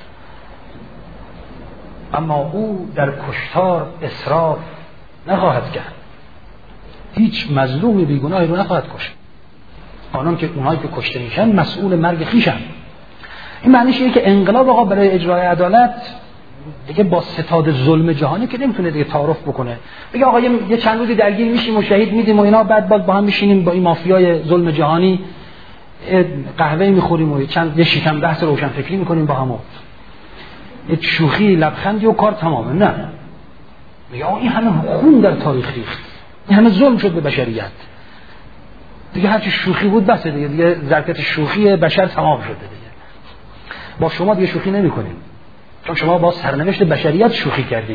اما او در کشتار اسراف نخواهد کرد، هیچ مظلوم بیگناهی رو نخواهد کشت. آنان که اونایی که کشته میشن مسئول مرگ خیشن. این معنیش اینه که انقلاب آقا برای اجرای عدالت دیگه با ستاد ظلم جهانی که نمیتونه دیگه تعارف بکنه، بگه آقا یه چند روزی درگیر میشیم و شهید میدیم و اینا، بعد بعد با هم میشینیم با این مافیای ظلم جهانی قهوه میخوریم و چند یه شیکم بحث روشن فکری میکنیم با هم، یه شوخی لبخندی و کار تمامه. نه، میگه آقا این همه خون در تاریخ ریخت، این همه ظلم شد به بشریت، دیگه هرچی شوخی بود بسه دیگه، دیگه ظرفیت شوخی بشر تمام شده دیگه، با شما دیگه شوخی نمی کنیم چون شما با سرنوشت بشریت شوخی کردید.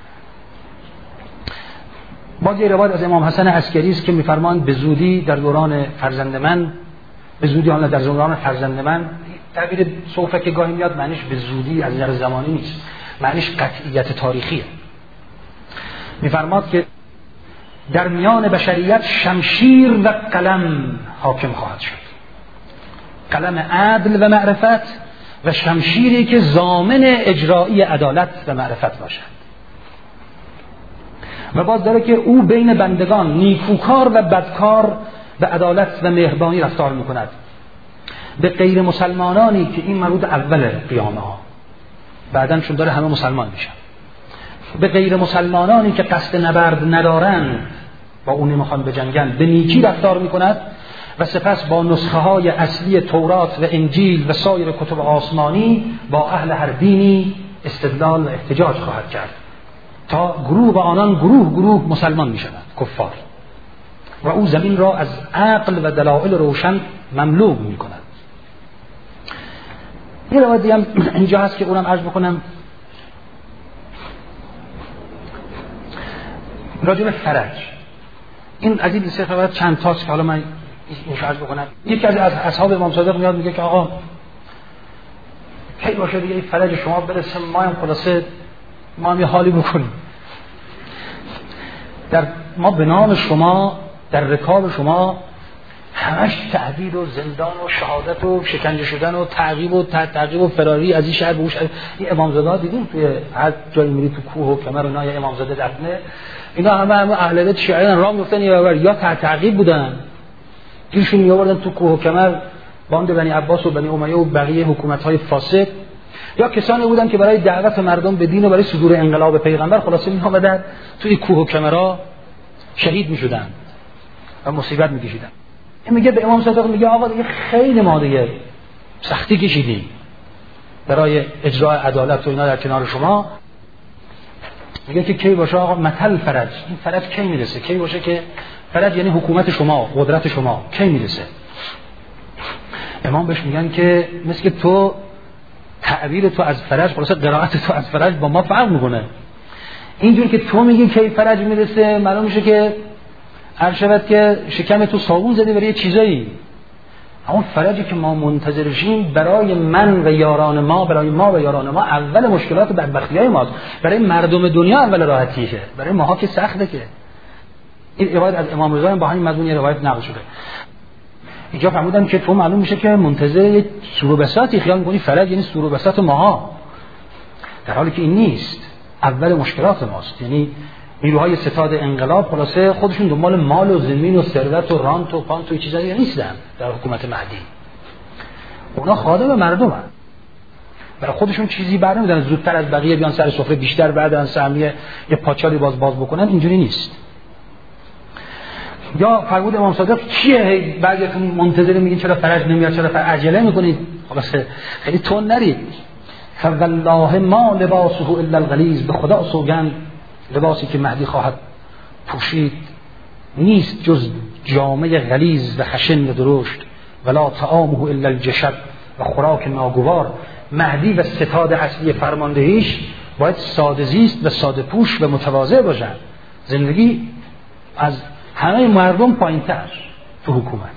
باز یه روایت از امام حسن عسکری است که میفرمایند به زودی در دوران فرزند من، به زودی آن در دوران فرزند من، تعبیر سوفه که گاهی میاد معنیش به زودی از نظر زمانی نیست، معنیش قطعیت تاریخیه. میفرماد که در میان بشریت شمشیر و قلم حاکم خواهد شد، قلم عدل و معرفت و شمشیری که ضامن اجرایی عدالت و معرفت باشد. و باز داره که او بین بندگان نیکوکار و بدکار به عدالت و مهربانی رفتار میکند، به غیر مسلمانانی که این مربوط اول قیامه ها، بعدن چون داره همه مسلمان میشن، به غیر مسلمانانی که قصد نبرد ندارند با اون نمیخوان بجنگن به نیکی رفتار میکند و سپس با نسخه های اصلی تورات و انجیل و سایر کتب آسمانی با اهل هر دینی استدلال و احتجاج خواهد کرد تا گروه و آنان گروه گروه مسلمان میشوند، کفار. و او زمین را از عقل و دلایل روشن مملو می‌کند. یه روایت دیگه هم اینجا هست که اونم عرض بکنم راجع به فرج. این از این سه روایت چند تاست که حالا من این عرض بکنم. یکی از اصحاب امام صادق میاد میگه که آقا کی باشه دیگه این فرج شما برسه، ما هم خلاصه ما هم یه حالی بکنیم. در ما به نام شما در رکاب شما همش تهدید و زندان و شهادت و شکنجه شدن و تعقیب و تعقیب و فراری از این شهر به اون شهر. این امامزاده دیدیم توی هر جایی میری تو کوه و کمر اینا یا امامزاده دفنه، اینا همه همه اهل بیت شیعیان راه میافتن یا یا تحت تعقیب بودن، گیرشون میآوردن تو کوه و کمر باند بنی عباس و بنی امیه و بقیه حکومت‌های فاسد، یا کسانی بودن که برای دعوت مردم به دین و برای صدور انقلاب پیغمبر خلاصه میآمدن توی کوه و کمرها شهید میشدن و مصیبت میکشیدن. این میگه به امام صادق میگه آقا دیگه خیلی ما دیگه سختی کشیدیم برای اجرای عدالت و اینا در کنار شما. میگه که کی باشه آقا متل فرج، این فرج کی میرسه؟ کی باشه که فرج یعنی حکومت شما، قدرت شما کی میرسه؟ امام بهش میگن که مثل که تو تعبیر تو از فرج، خلاصه قرائت تو از فرج با ما فرق میکنه. اینجور که تو میگی کی فرج میرسه معلوم میشه که هر شود که شکم تو صابون زدی برای چیزایی. اما فرجی که ما منتظرشیم برای من و یاران ما، برای ما و یاران ما اول مشکلات و بدبختی‌های ماست، برای مردم دنیا اول راحتیه، برای ماها که سخته. که این روایت از امام رضا با همین مضمون یه روایت نقل شده. اینجا فرمودن که تو معلوم میشه که منتظر سور و بساطی خیال می‌کنی فرج یعنی سور و بساط ماها، در حالی که این نیست، اول مشکلات ماست. یعنی نیروهای ستاد انقلاب خلاصه خودشون دنبال مال و زمین و ثروت و رانت و پانت و چیزایی نیستن. در حکومت مهدی اونا خادم مردمن، برای خودشون چیزی بر نمیدارن زودتر از بقیه بیان سر سفره، بیشتر بعد از سهمیه یه پاچالی باز باز بکنن. اینجوری نیست. یا فرمود امام صادق چیه بعضیتون منتظر میگین چرا فرج نمیاد، چرا فرج عجله میکنید؟ خلاصه خیلی تون نرید. فوالله ما لباسه الا الغلیظ، به خدا سوگند لباسی که مهدی خواهد پوشید نیست جز جامه غلیظ و خشن و درشت، ولا طعامه الا الجشب، و خوراک ناگوار. مهدی و ستاد اصلی فرماندهیش باید ساده زیست و ساده پوش و متواضع باشن. زندگی از همه مردم پایین‌تر تو حکومت.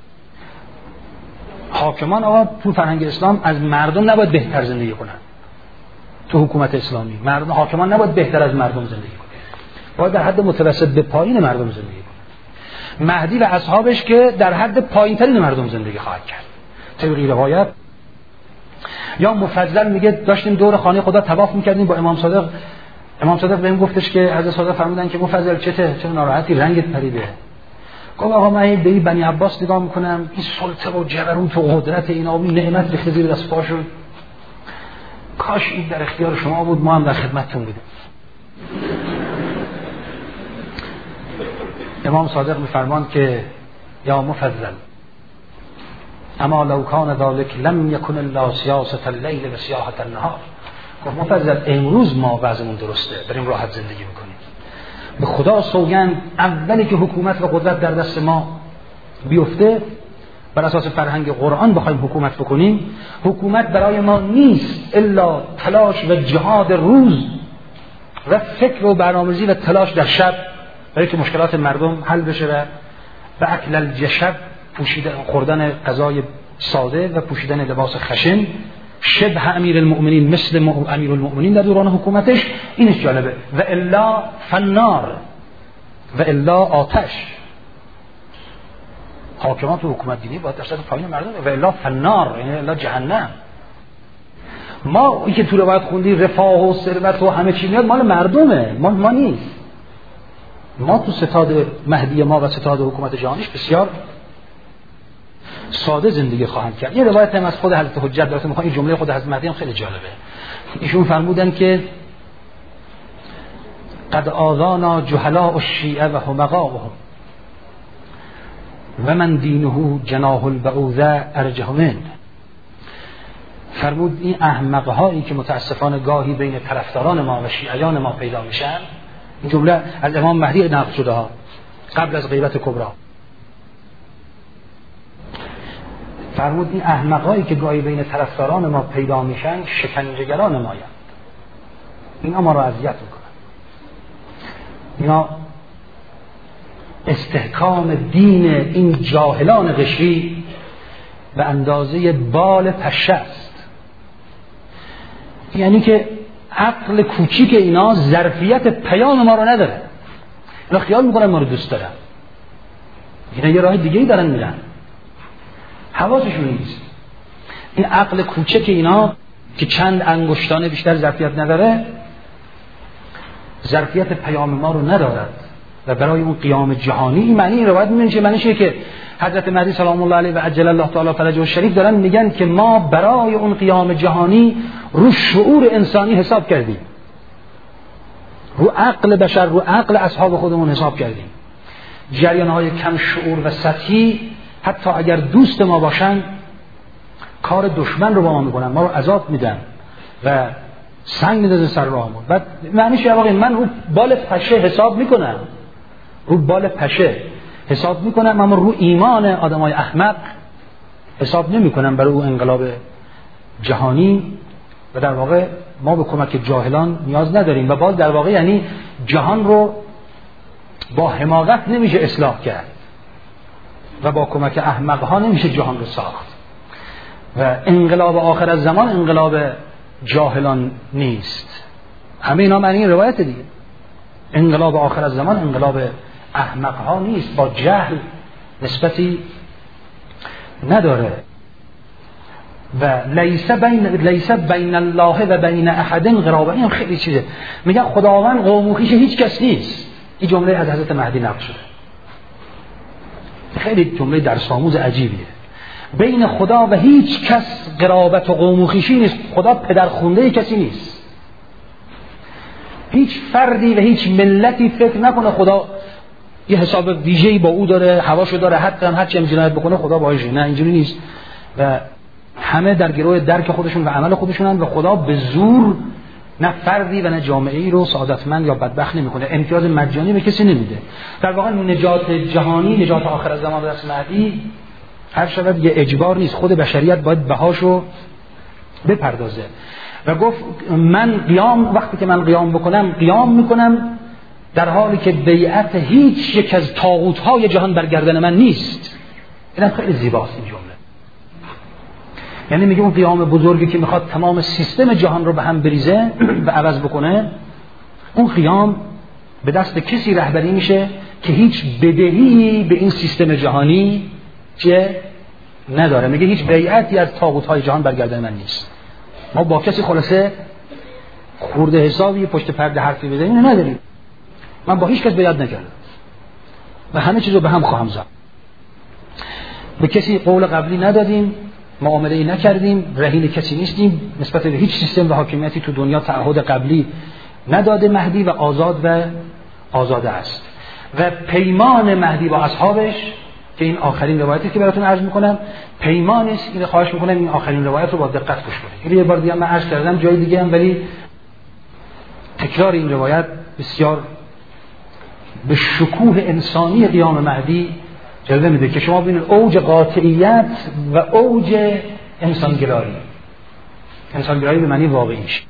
حاکمان آقا تو فرهنگ اسلام از مردم نباید بهتر زندگی کنن. تو حکومت اسلامی مردم حاکمان نباید بهتر از مردم زندگی کنن، باید در حد متوسط به پایین مردم زندگی کنن. مهدی و اصحابش که در حد پایین‌ترین مردم زندگی خواهد کرد طبق روایت. یا مفضل میگه داشتیم دور خانه خدا طواف میکردیم با امام صادق، امام صادق بهم گفتش که حضرت صادق فرمودن که مفضل چته، چرا ناراحتی، رنگت پریده؟ گفت آقا من به بنی عباس نگاه میکنم، این سلطه و جبروت و قدرت اینا و نعمت ریخته زیر دست پاشون، کاش این در اختیار شما بود، ما هم در خدمتتون بودیم. امام صادق میفرماند که یا مفضل اما لو کان ذلک لم یکن الا سیاست اللیل و سیاحت النهار. گفت مفضل امروز ما وضعمون درسته، داریم راحت زندگی میکنیم. به خدا سوگند اولی که حکومت و قدرت در دست ما بیفته، بر اساس فرهنگ قرآن بخوایم حکومت بکنیم، حکومت برای ما نیست الا تلاش و جهاد روز و فکر و برنامه‌ریزی و تلاش در شب برای که مشکلات مردم حل بشه، و و اکل الجشب، پوشیدن خوردن غذای ساده و پوشیدن لباس خشن، شبه امیر المؤمنین، مثل امیر المؤمنین در دوران حکومتش. اینش جالبه. و الا فنار، و الا آتش. حاکمان تو حکومت دینی باید در سطح پایین مردم، و الا فنار یعنی الا جهنم. ما این که تو روایت خوندی رفاه و ثروت و همه چی میاد مال مردمه، ما ما نیست. ما تو ستاد مهدی ما و ستاد حکومت جهانیش بسیار ساده زندگی خواهند کرد. یه روایت هم از خود حضرت حجت داره، میخوام این جمله خود حضرت مهدی هم خیلی جالبه. ایشون فرمودن که قد آذانا جهلاء الشیعه و حمقاؤهم و من دینه جناح البعوضه ارجح منه. فرمود این احمق‌هایی که متاسفانه گاهی بین طرفداران ما و شیعیان ما پیدا میشن، این جمله از امام مهدی نقل شده ها، قبل از غیبت کبری. فرمود این احمقایی که گاهی بین طرفداران ما پیدا میشن شکنجهگران مایند، اینا ما رو اذیت میکنن، اینا استحکام دین این جاهلان قشری به اندازه بال پشه است. یعنی که عقل کوچیک اینا ظرفیت پیام ما رو نداره. اینا خیال میکنن ما رو دوست دارن، اینا یه راه دیگه ای دارن میرن، حواسشون نیست. این عقل کوچک اینا که چند انگشتانه بیشتر ظرفیت نداره، ظرفیت پیام ما رو ندارد و برای اون قیام جهانی. این معنی این روایت می‌بینه چه معنیشه که حضرت مهدی سلام الله علیه و عجل الله تعالی فرجه الشریف دارن میگن که ما برای اون قیام جهانی رو شعور انسانی حساب کردیم، رو عقل بشر، رو عقل اصحاب خودمون حساب کردیم. جریان‌های کم شعور و سطحی حتی اگر دوست ما باشن کار دشمن رو با ما میکنن، ما رو عذاب میدن و سنگ میدازه سر راهمون. بعد معنیش واقعا من رو بال پشه حساب میکنم، رو بال پشه حساب میکنم، اما رو ایمان آدمای احمق حساب نمیکنم برای اون انقلاب جهانی. و در واقع ما به کمک جاهلان نیاز نداریم و باز در واقع یعنی جهان رو با حماقت نمیشه اصلاح کرد و با کمک احمق ها نمیشه جهان رو ساخت. و انقلاب آخر از زمان انقلاب جاهلان نیست. همه اینا معنی روایت دیگه. انقلاب آخر از زمان انقلاب احمق ها نیست، با جهل نسبتی نداره. و لیس بین لیس بین الله و بین احد قرابه. این خیلی چیزه. میگن خداوند قوم و خویش هیچ کس نیست. این جمله از حضرت مهدی نقل شده. خیلی جمله درس آموز عجیبیه. بین خدا و هیچ کس قرابت و قوم و خویشی نیست. خدا پدر خونده کسی نیست. هیچ فردی و هیچ ملتی فکر نکنه خدا یه حساب ویژه‌ای با او داره، هواشو داره، حتی هم هر چی جنایت بکنه خدا باهاش. نه، اینجوری نیست. و همه در گروه درک خودشون و عمل خودشونن و خدا به زور نه فردی و نه جامعه‌ای رو سعادتمند یا بدبخت نمی‌کنه، امتیاز مجانی به کسی نمیده. در واقع نجات جهانی، نجات آخر از زمان به دست مهدی هر شود یه اجبار نیست، خود بشریت باید بهاشو بپردازه. و گفت من قیام، وقتی که من قیام بکنم قیام میکنم در حالی که بیعت هیچ یک از طاغوت‌های جهان بر گردن من نیست. اینم خیلی زیباست این جمله. یعنی میگه اون قیام بزرگی که میخواد تمام سیستم جهان رو به هم بریزه و عوض بکنه، اون قیام به دست کسی رهبری میشه که هیچ بدهی به این سیستم جهانی چه نداره. میگه هیچ بیعتی از طاغوت‌های جهان بر گردن من نیست. ما با کسی خلاصه خورده حسابی پشت پرده حرفی بزنیم نداریم. من با هیچ کس بیعت نکردم و همه چیزو به هم خواهم زد. به کسی قول قبلی ندادیم، معامله‌ای نکردیم، رهین کسی نیستیم، نسبت به هیچ سیستم و حاکمیتی تو دنیا تعهد قبلی نداده مهدی و آزاد و آزاده است. و پیمان مهدی با اصحابش که این آخرین روایتی که براتون عرض میکنم پیمان است. این خواهش میکنم این آخرین روایت رو با دقت گوش کنید. این یه بار دیگه من عرض کردم جای دیگه هم، ولی تکرار این روایت بسیار به شکوه انسانی قیام مهدی جلوه میده که شما ببینید اوج قاطعیت و اوج انسانگرایی. انسانگرایی به معنی واقعیش.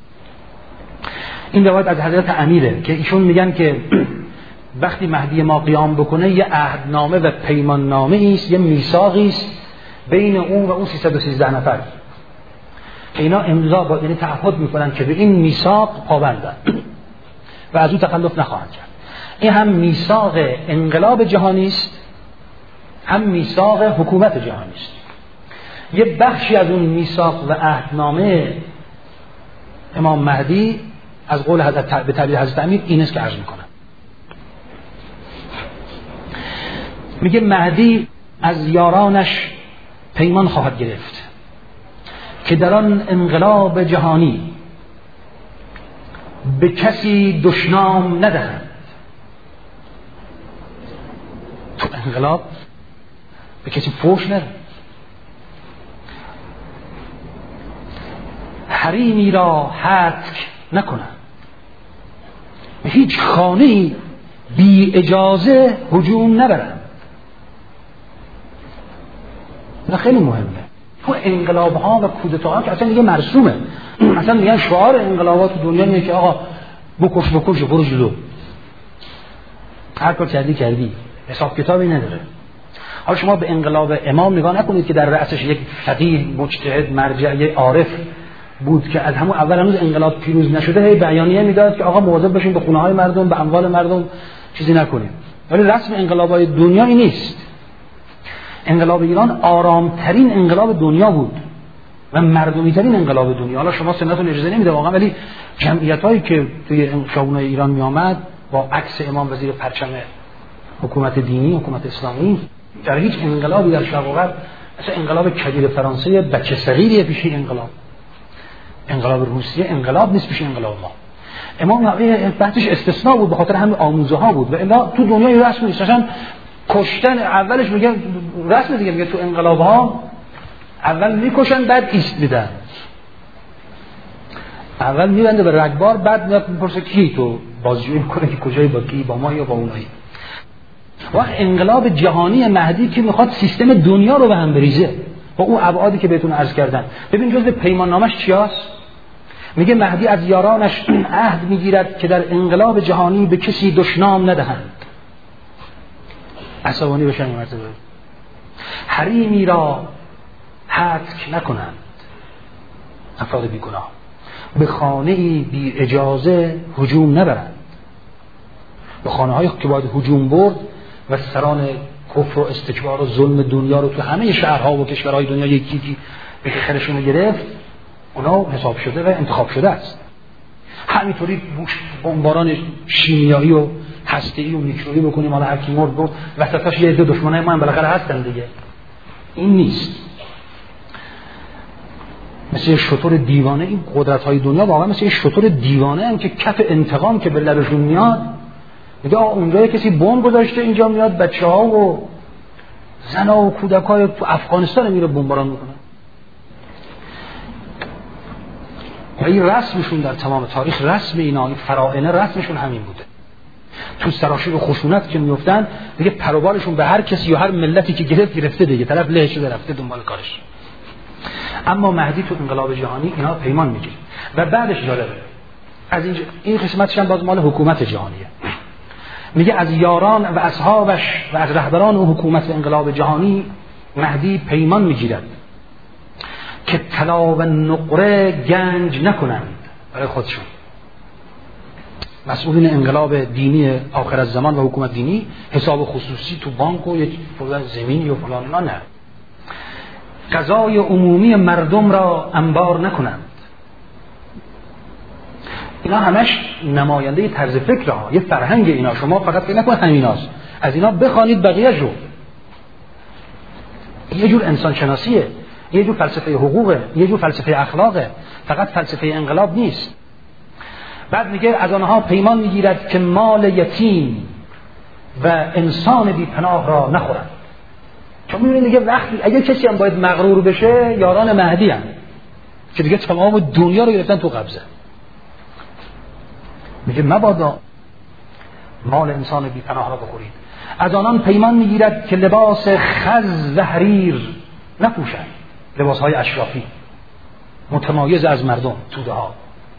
این روایت از حضرت امیره که ایشون میگن که وقتی مهدی ما قیام بکنه یه عهدنامه و پیمان نامه است، یه میثاقی است بین اون و اون سیصد و سیزده نفر. اینا امضا با یعنی تعهد میکنن که به این میثاق پابندن و از اون تخلف نخواهند کرد. این هم میثاق انقلاب جهانی است، هم میثاق حکومت جهانی است. یه بخشی از اون میثاق و عهدنامه امام مهدی از قول حضرت به تعبیر حضرت امیر این است که عرض میکنم. میگه مهدی از یارانش پیمان خواهد گرفت که در آن انقلاب جهانی به کسی دشنام ندهند. تو انقلاب به کسی فوش ندهند، حریمی را هتک نکنند، به هیچ خانه‌ای بی اجازه هجوم نبرند. این خیلی مهمه. تو انقلاب ها و کودتاها که اصلا دیگه مرسومه، اصلا میگن شعار انقلابات تو دنیا اینه که آقا بکش بکش برو جلو، هر کار کردی کردی، حساب کتابی نداره. حالا شما به انقلاب امام نگاه نکنید که در رأسش یک فقیه مجتهد مرجع یک عارف بود که از همون اول هنوز انقلاب پیروز نشده هی بیانیه میداد که آقا مواظب باشین به خونه های مردم، به اموال مردم چیزی نکنیم. ولی رسم انقلابای دنیا این نیست. انقلاب ایران آرامترین انقلاب دنیا بود و مردمی ترین انقلاب دنیا. حالا شما سنتون اجازه نمیده واقعا، ولی جمعیت هایی که توی خیابونای ایران می آمد با عکس امام وزیر پرچم حکومت دینی، حکومت اسلامی، در هیچ انقلابی در شرق و غرب، مثلا انقلاب کبیر فرانسه بچه صغیریه پیش انقلاب. انقلاب روسیه انقلاب نیست پیش انقلاب ما. امام بحثش استثناء بود، به خاطر همین آموزه ها بود و الا تو دنیای رسم نیست. مثلا کشتن اولش میگن رسم دیگه، میگه تو انقلاب ها اول میکشن بعد ایست میدن، اول میبنده به رگبار بعد میاد میپرسه کی تو بازجویی میکنه که کجایی، با کی، با ما یا با اونایی. وقت انقلاب جهانی مهدی که میخواد سیستم دنیا رو به هم بریزه با اون ابعادی که بهتون عرض کردم. ببین جزء پیمان نامش چیاست؟ میگه مهدی از یارانش عهد میگیرد که در انقلاب جهانی به کسی دشنام ندهند. عصبانی بشن این مرتبه. حریمی را هتک نکنند، افراد بیگناه به خانه ای بی اجازه هجوم نبرند. به خانه هایی که باید هجوم برد و سران کفر و استکبار و ظلم دنیا رو تو همه شهرها و کشورهای دنیا یکی یکی به خرشون رو گرفت، اونا حساب شده و انتخاب شده است. همینطوری بمباران شیمیایی و هسته‌ای و میکروبی بکنیم، حالا هر کی مرد بود وسطش یه عده دشمنای ما هم بالاخره هستن دیگه. این نیست. مثل شطور دیوانه این قدرت‌های دنیا واقعا مثل شطور دیوانه هم که کف انتقام که به لبشون میاد، میگه اونجا کسی بمب گذاشته اینجا میاد بچه‌ها و زنا و کودکای تو افغانستان میره بمباران میکنه. و این رسمشون در تمام تاریخ، رسم اینا، این فراعنه رسمشون همین بوده. تو سراشیب خشونت که میافتن دیگه پروبالشون به هر کسی و هر ملتی که گرفت گرفته دیگه، طرف له شده رفته دنبال کارش. اما مهدی تو انقلاب جهانی اینا پیمان میگیره و بعدش جالبه، از این این قسمتش هم باز مال حکومت جهانیه. میگه از یاران و اصحابش و از رهبران اون حکومت انقلاب جهانی مهدی پیمان میگیرد که طلا و نقره گنج نکنند برای خودشون. مسئولین انقلاب دینی آخر الزمان و حکومت دینی حساب خصوصی تو بانک و یک فلان زمینی و فلان اینا نه. قضای عمومی مردم را انبار نکنند. اینا همش نماینده طرز فکر ها، یه فرهنگ اینا. شما فقط فکر نکن همیناست، از اینا بخوانید بقیه رو. یه جور انسان شناسیه، یه جور فلسفه حقوقه، یه جور فلسفه اخلاقه، فقط فلسفه انقلاب نیست. بعد میگه از آنها پیمان میگیرد که مال یتیم و انسان بی پناه را نخورند. چون میبینید دیگه وقتی اگه کسی هم باید مغرور بشه یاران مهدی هم که دیگه تمام دنیا رو گرفتن تو قبضه. میگه مبادا مال انسان بی پناه را بخورید. از آنان پیمان میگیرد که لباس خز و حریر نپوشند، لباس های اشرافی متمایز از مردم توده ها،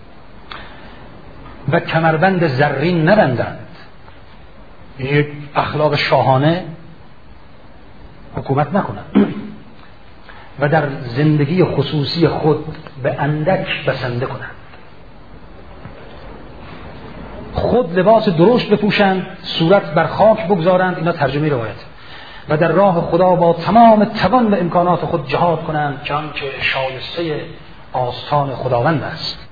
و کمربند زرین نبندند. یک اخلاق شاهانه حکومت نکنند و در زندگی خصوصی خود به اندک بسنده کنند. خود لباس درشت بپوشند، صورت بر خاک بگذارند، اینا ترجمه روایت، و در راه خدا با تمام توان و امکانات خود جهاد کنند که آنچه شایسته آستان خداوند است.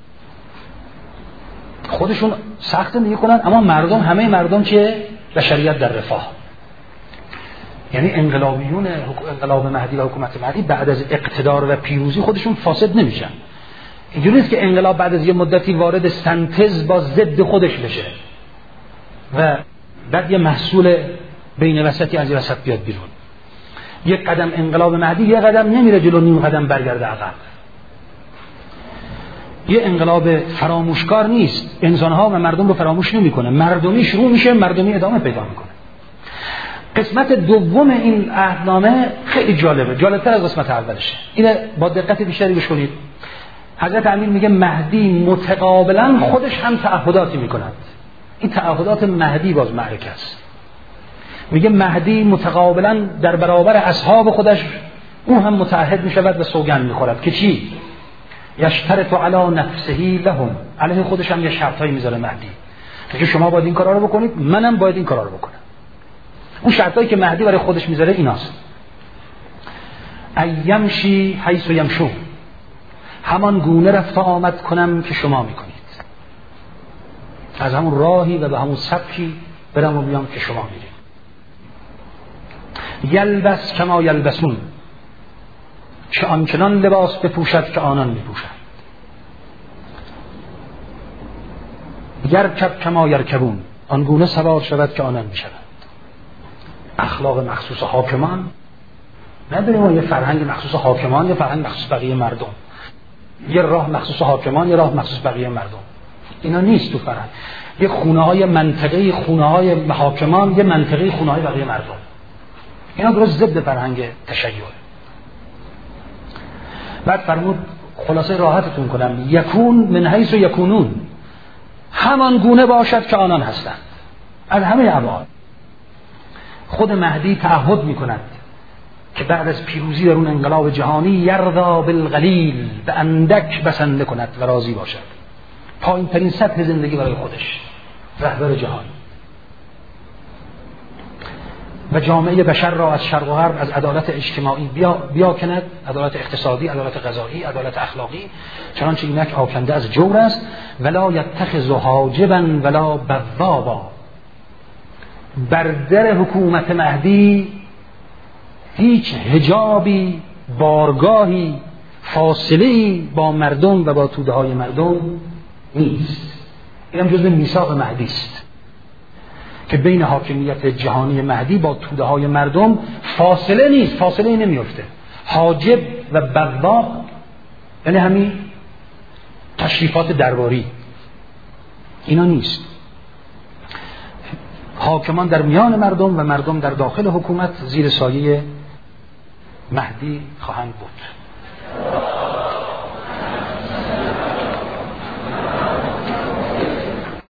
خودشون سخت زندگی کنند اما مردم، همه مردم چه؟ بشریت در رفاه. یعنی انقلابیون انقلاب مهدی و حکومت مهدی بعد از اقتدار و پیروزی خودشون فاسد نمیشن. اینجوری نیست که انقلاب بعد از یه مدتی وارد سنتز با ضد خودش بشه و بعد یه محصول بین وسطی از وسط بیاد بیرون. یک قدم انقلاب مهدی یه قدم نمیره جلو، نیم قدم برگرده عقب. یه انقلاب فراموشکار نیست، انسانها و مردم رو فراموش نمیکنه، مردمی شروع میشه، مردمی ادامه پیدا میکنه. قسمت دوم این عهدنامه خیلی جالبه، جالبتر از قسمت اولشه. اینه با دقت بیشتری گوش کنید. حضرت امیر میگه مهدی متقابلا خودش هم تعهداتی میکند. این تعهدات مهدی باز معرکه است. میگه مهدی متقابلا در برابر اصحاب خودش او هم متعهد میشود و سوگند میخورد که چی؟ یشترط علی نفسه لهم، علیه خودش هم یه شرطایی میذاره مهدی که شما باید این کارا رو بکنید، منم باید این کارا رو بکنم. اون شرطایی که مهدی برای خودش میذاره ایناست: ایمشی حیث یمشو، همان گونه رفت آمد کنم که شما میکنید، از همون راهی و به همون سبکی برم و بیام که شما میرید. یلبس کما یلبسون، که آنچنان لباس بپوشد که آنان میپوشند. یرکب کما یرکبون، آنگونه سوار شود که آنان میشوند. اخلاق مخصوص حاکمان نداریم، یه فرهنگ مخصوص حاکمان، یه فرهنگ مخصوص بقیه مردم، یه راه مخصوص حاکمان، یه راه مخصوص بقیه مردم. اینا نیست تو فرهنگ. یه خونه های منطقه، خونه های حاکمان، یه منطقه خونه های بقیه مردم. اینا درست ضد فرهنگ تشیع. بعد فرمود خلاصه راحتتون کنم، یکون من حیث یکونون، همان گونه باشد که آنان هستند. از همه ابعاد خود مهدی تعهد میکند که بعد از پیروزی در اون انقلاب جهانی یرضا بالقلیل، به اندک بسنده کند و راضی باشد. پایین ترین سطح زندگی برای خودش، رهبر جهانی. و جامعه بشر را از شرق و غرب، از عدالت اجتماعی بیا, بیا کند، عدالت اقتصادی، عدالت غذایی، عدالت اخلاقی، چنانچه اینک آکنده از جور است. ولا یتخذ حاجبا ولا بوابا، بر در حکومت مهدی هیچ حجابی، بارگاهی، فاصله‌ای با مردم و با توده های مردم نیست. این هم جزء میثاق مهدی است که بین حاکمیت جهانی مهدی با توده های مردم فاصله نیست، فاصله نمیفته. حاجب و بواب یعنی همین تشریفات درباری، اینا نیست. حاکمان در میان مردم و مردم در داخل حکومت زیر سایه مهدی خواهند بود.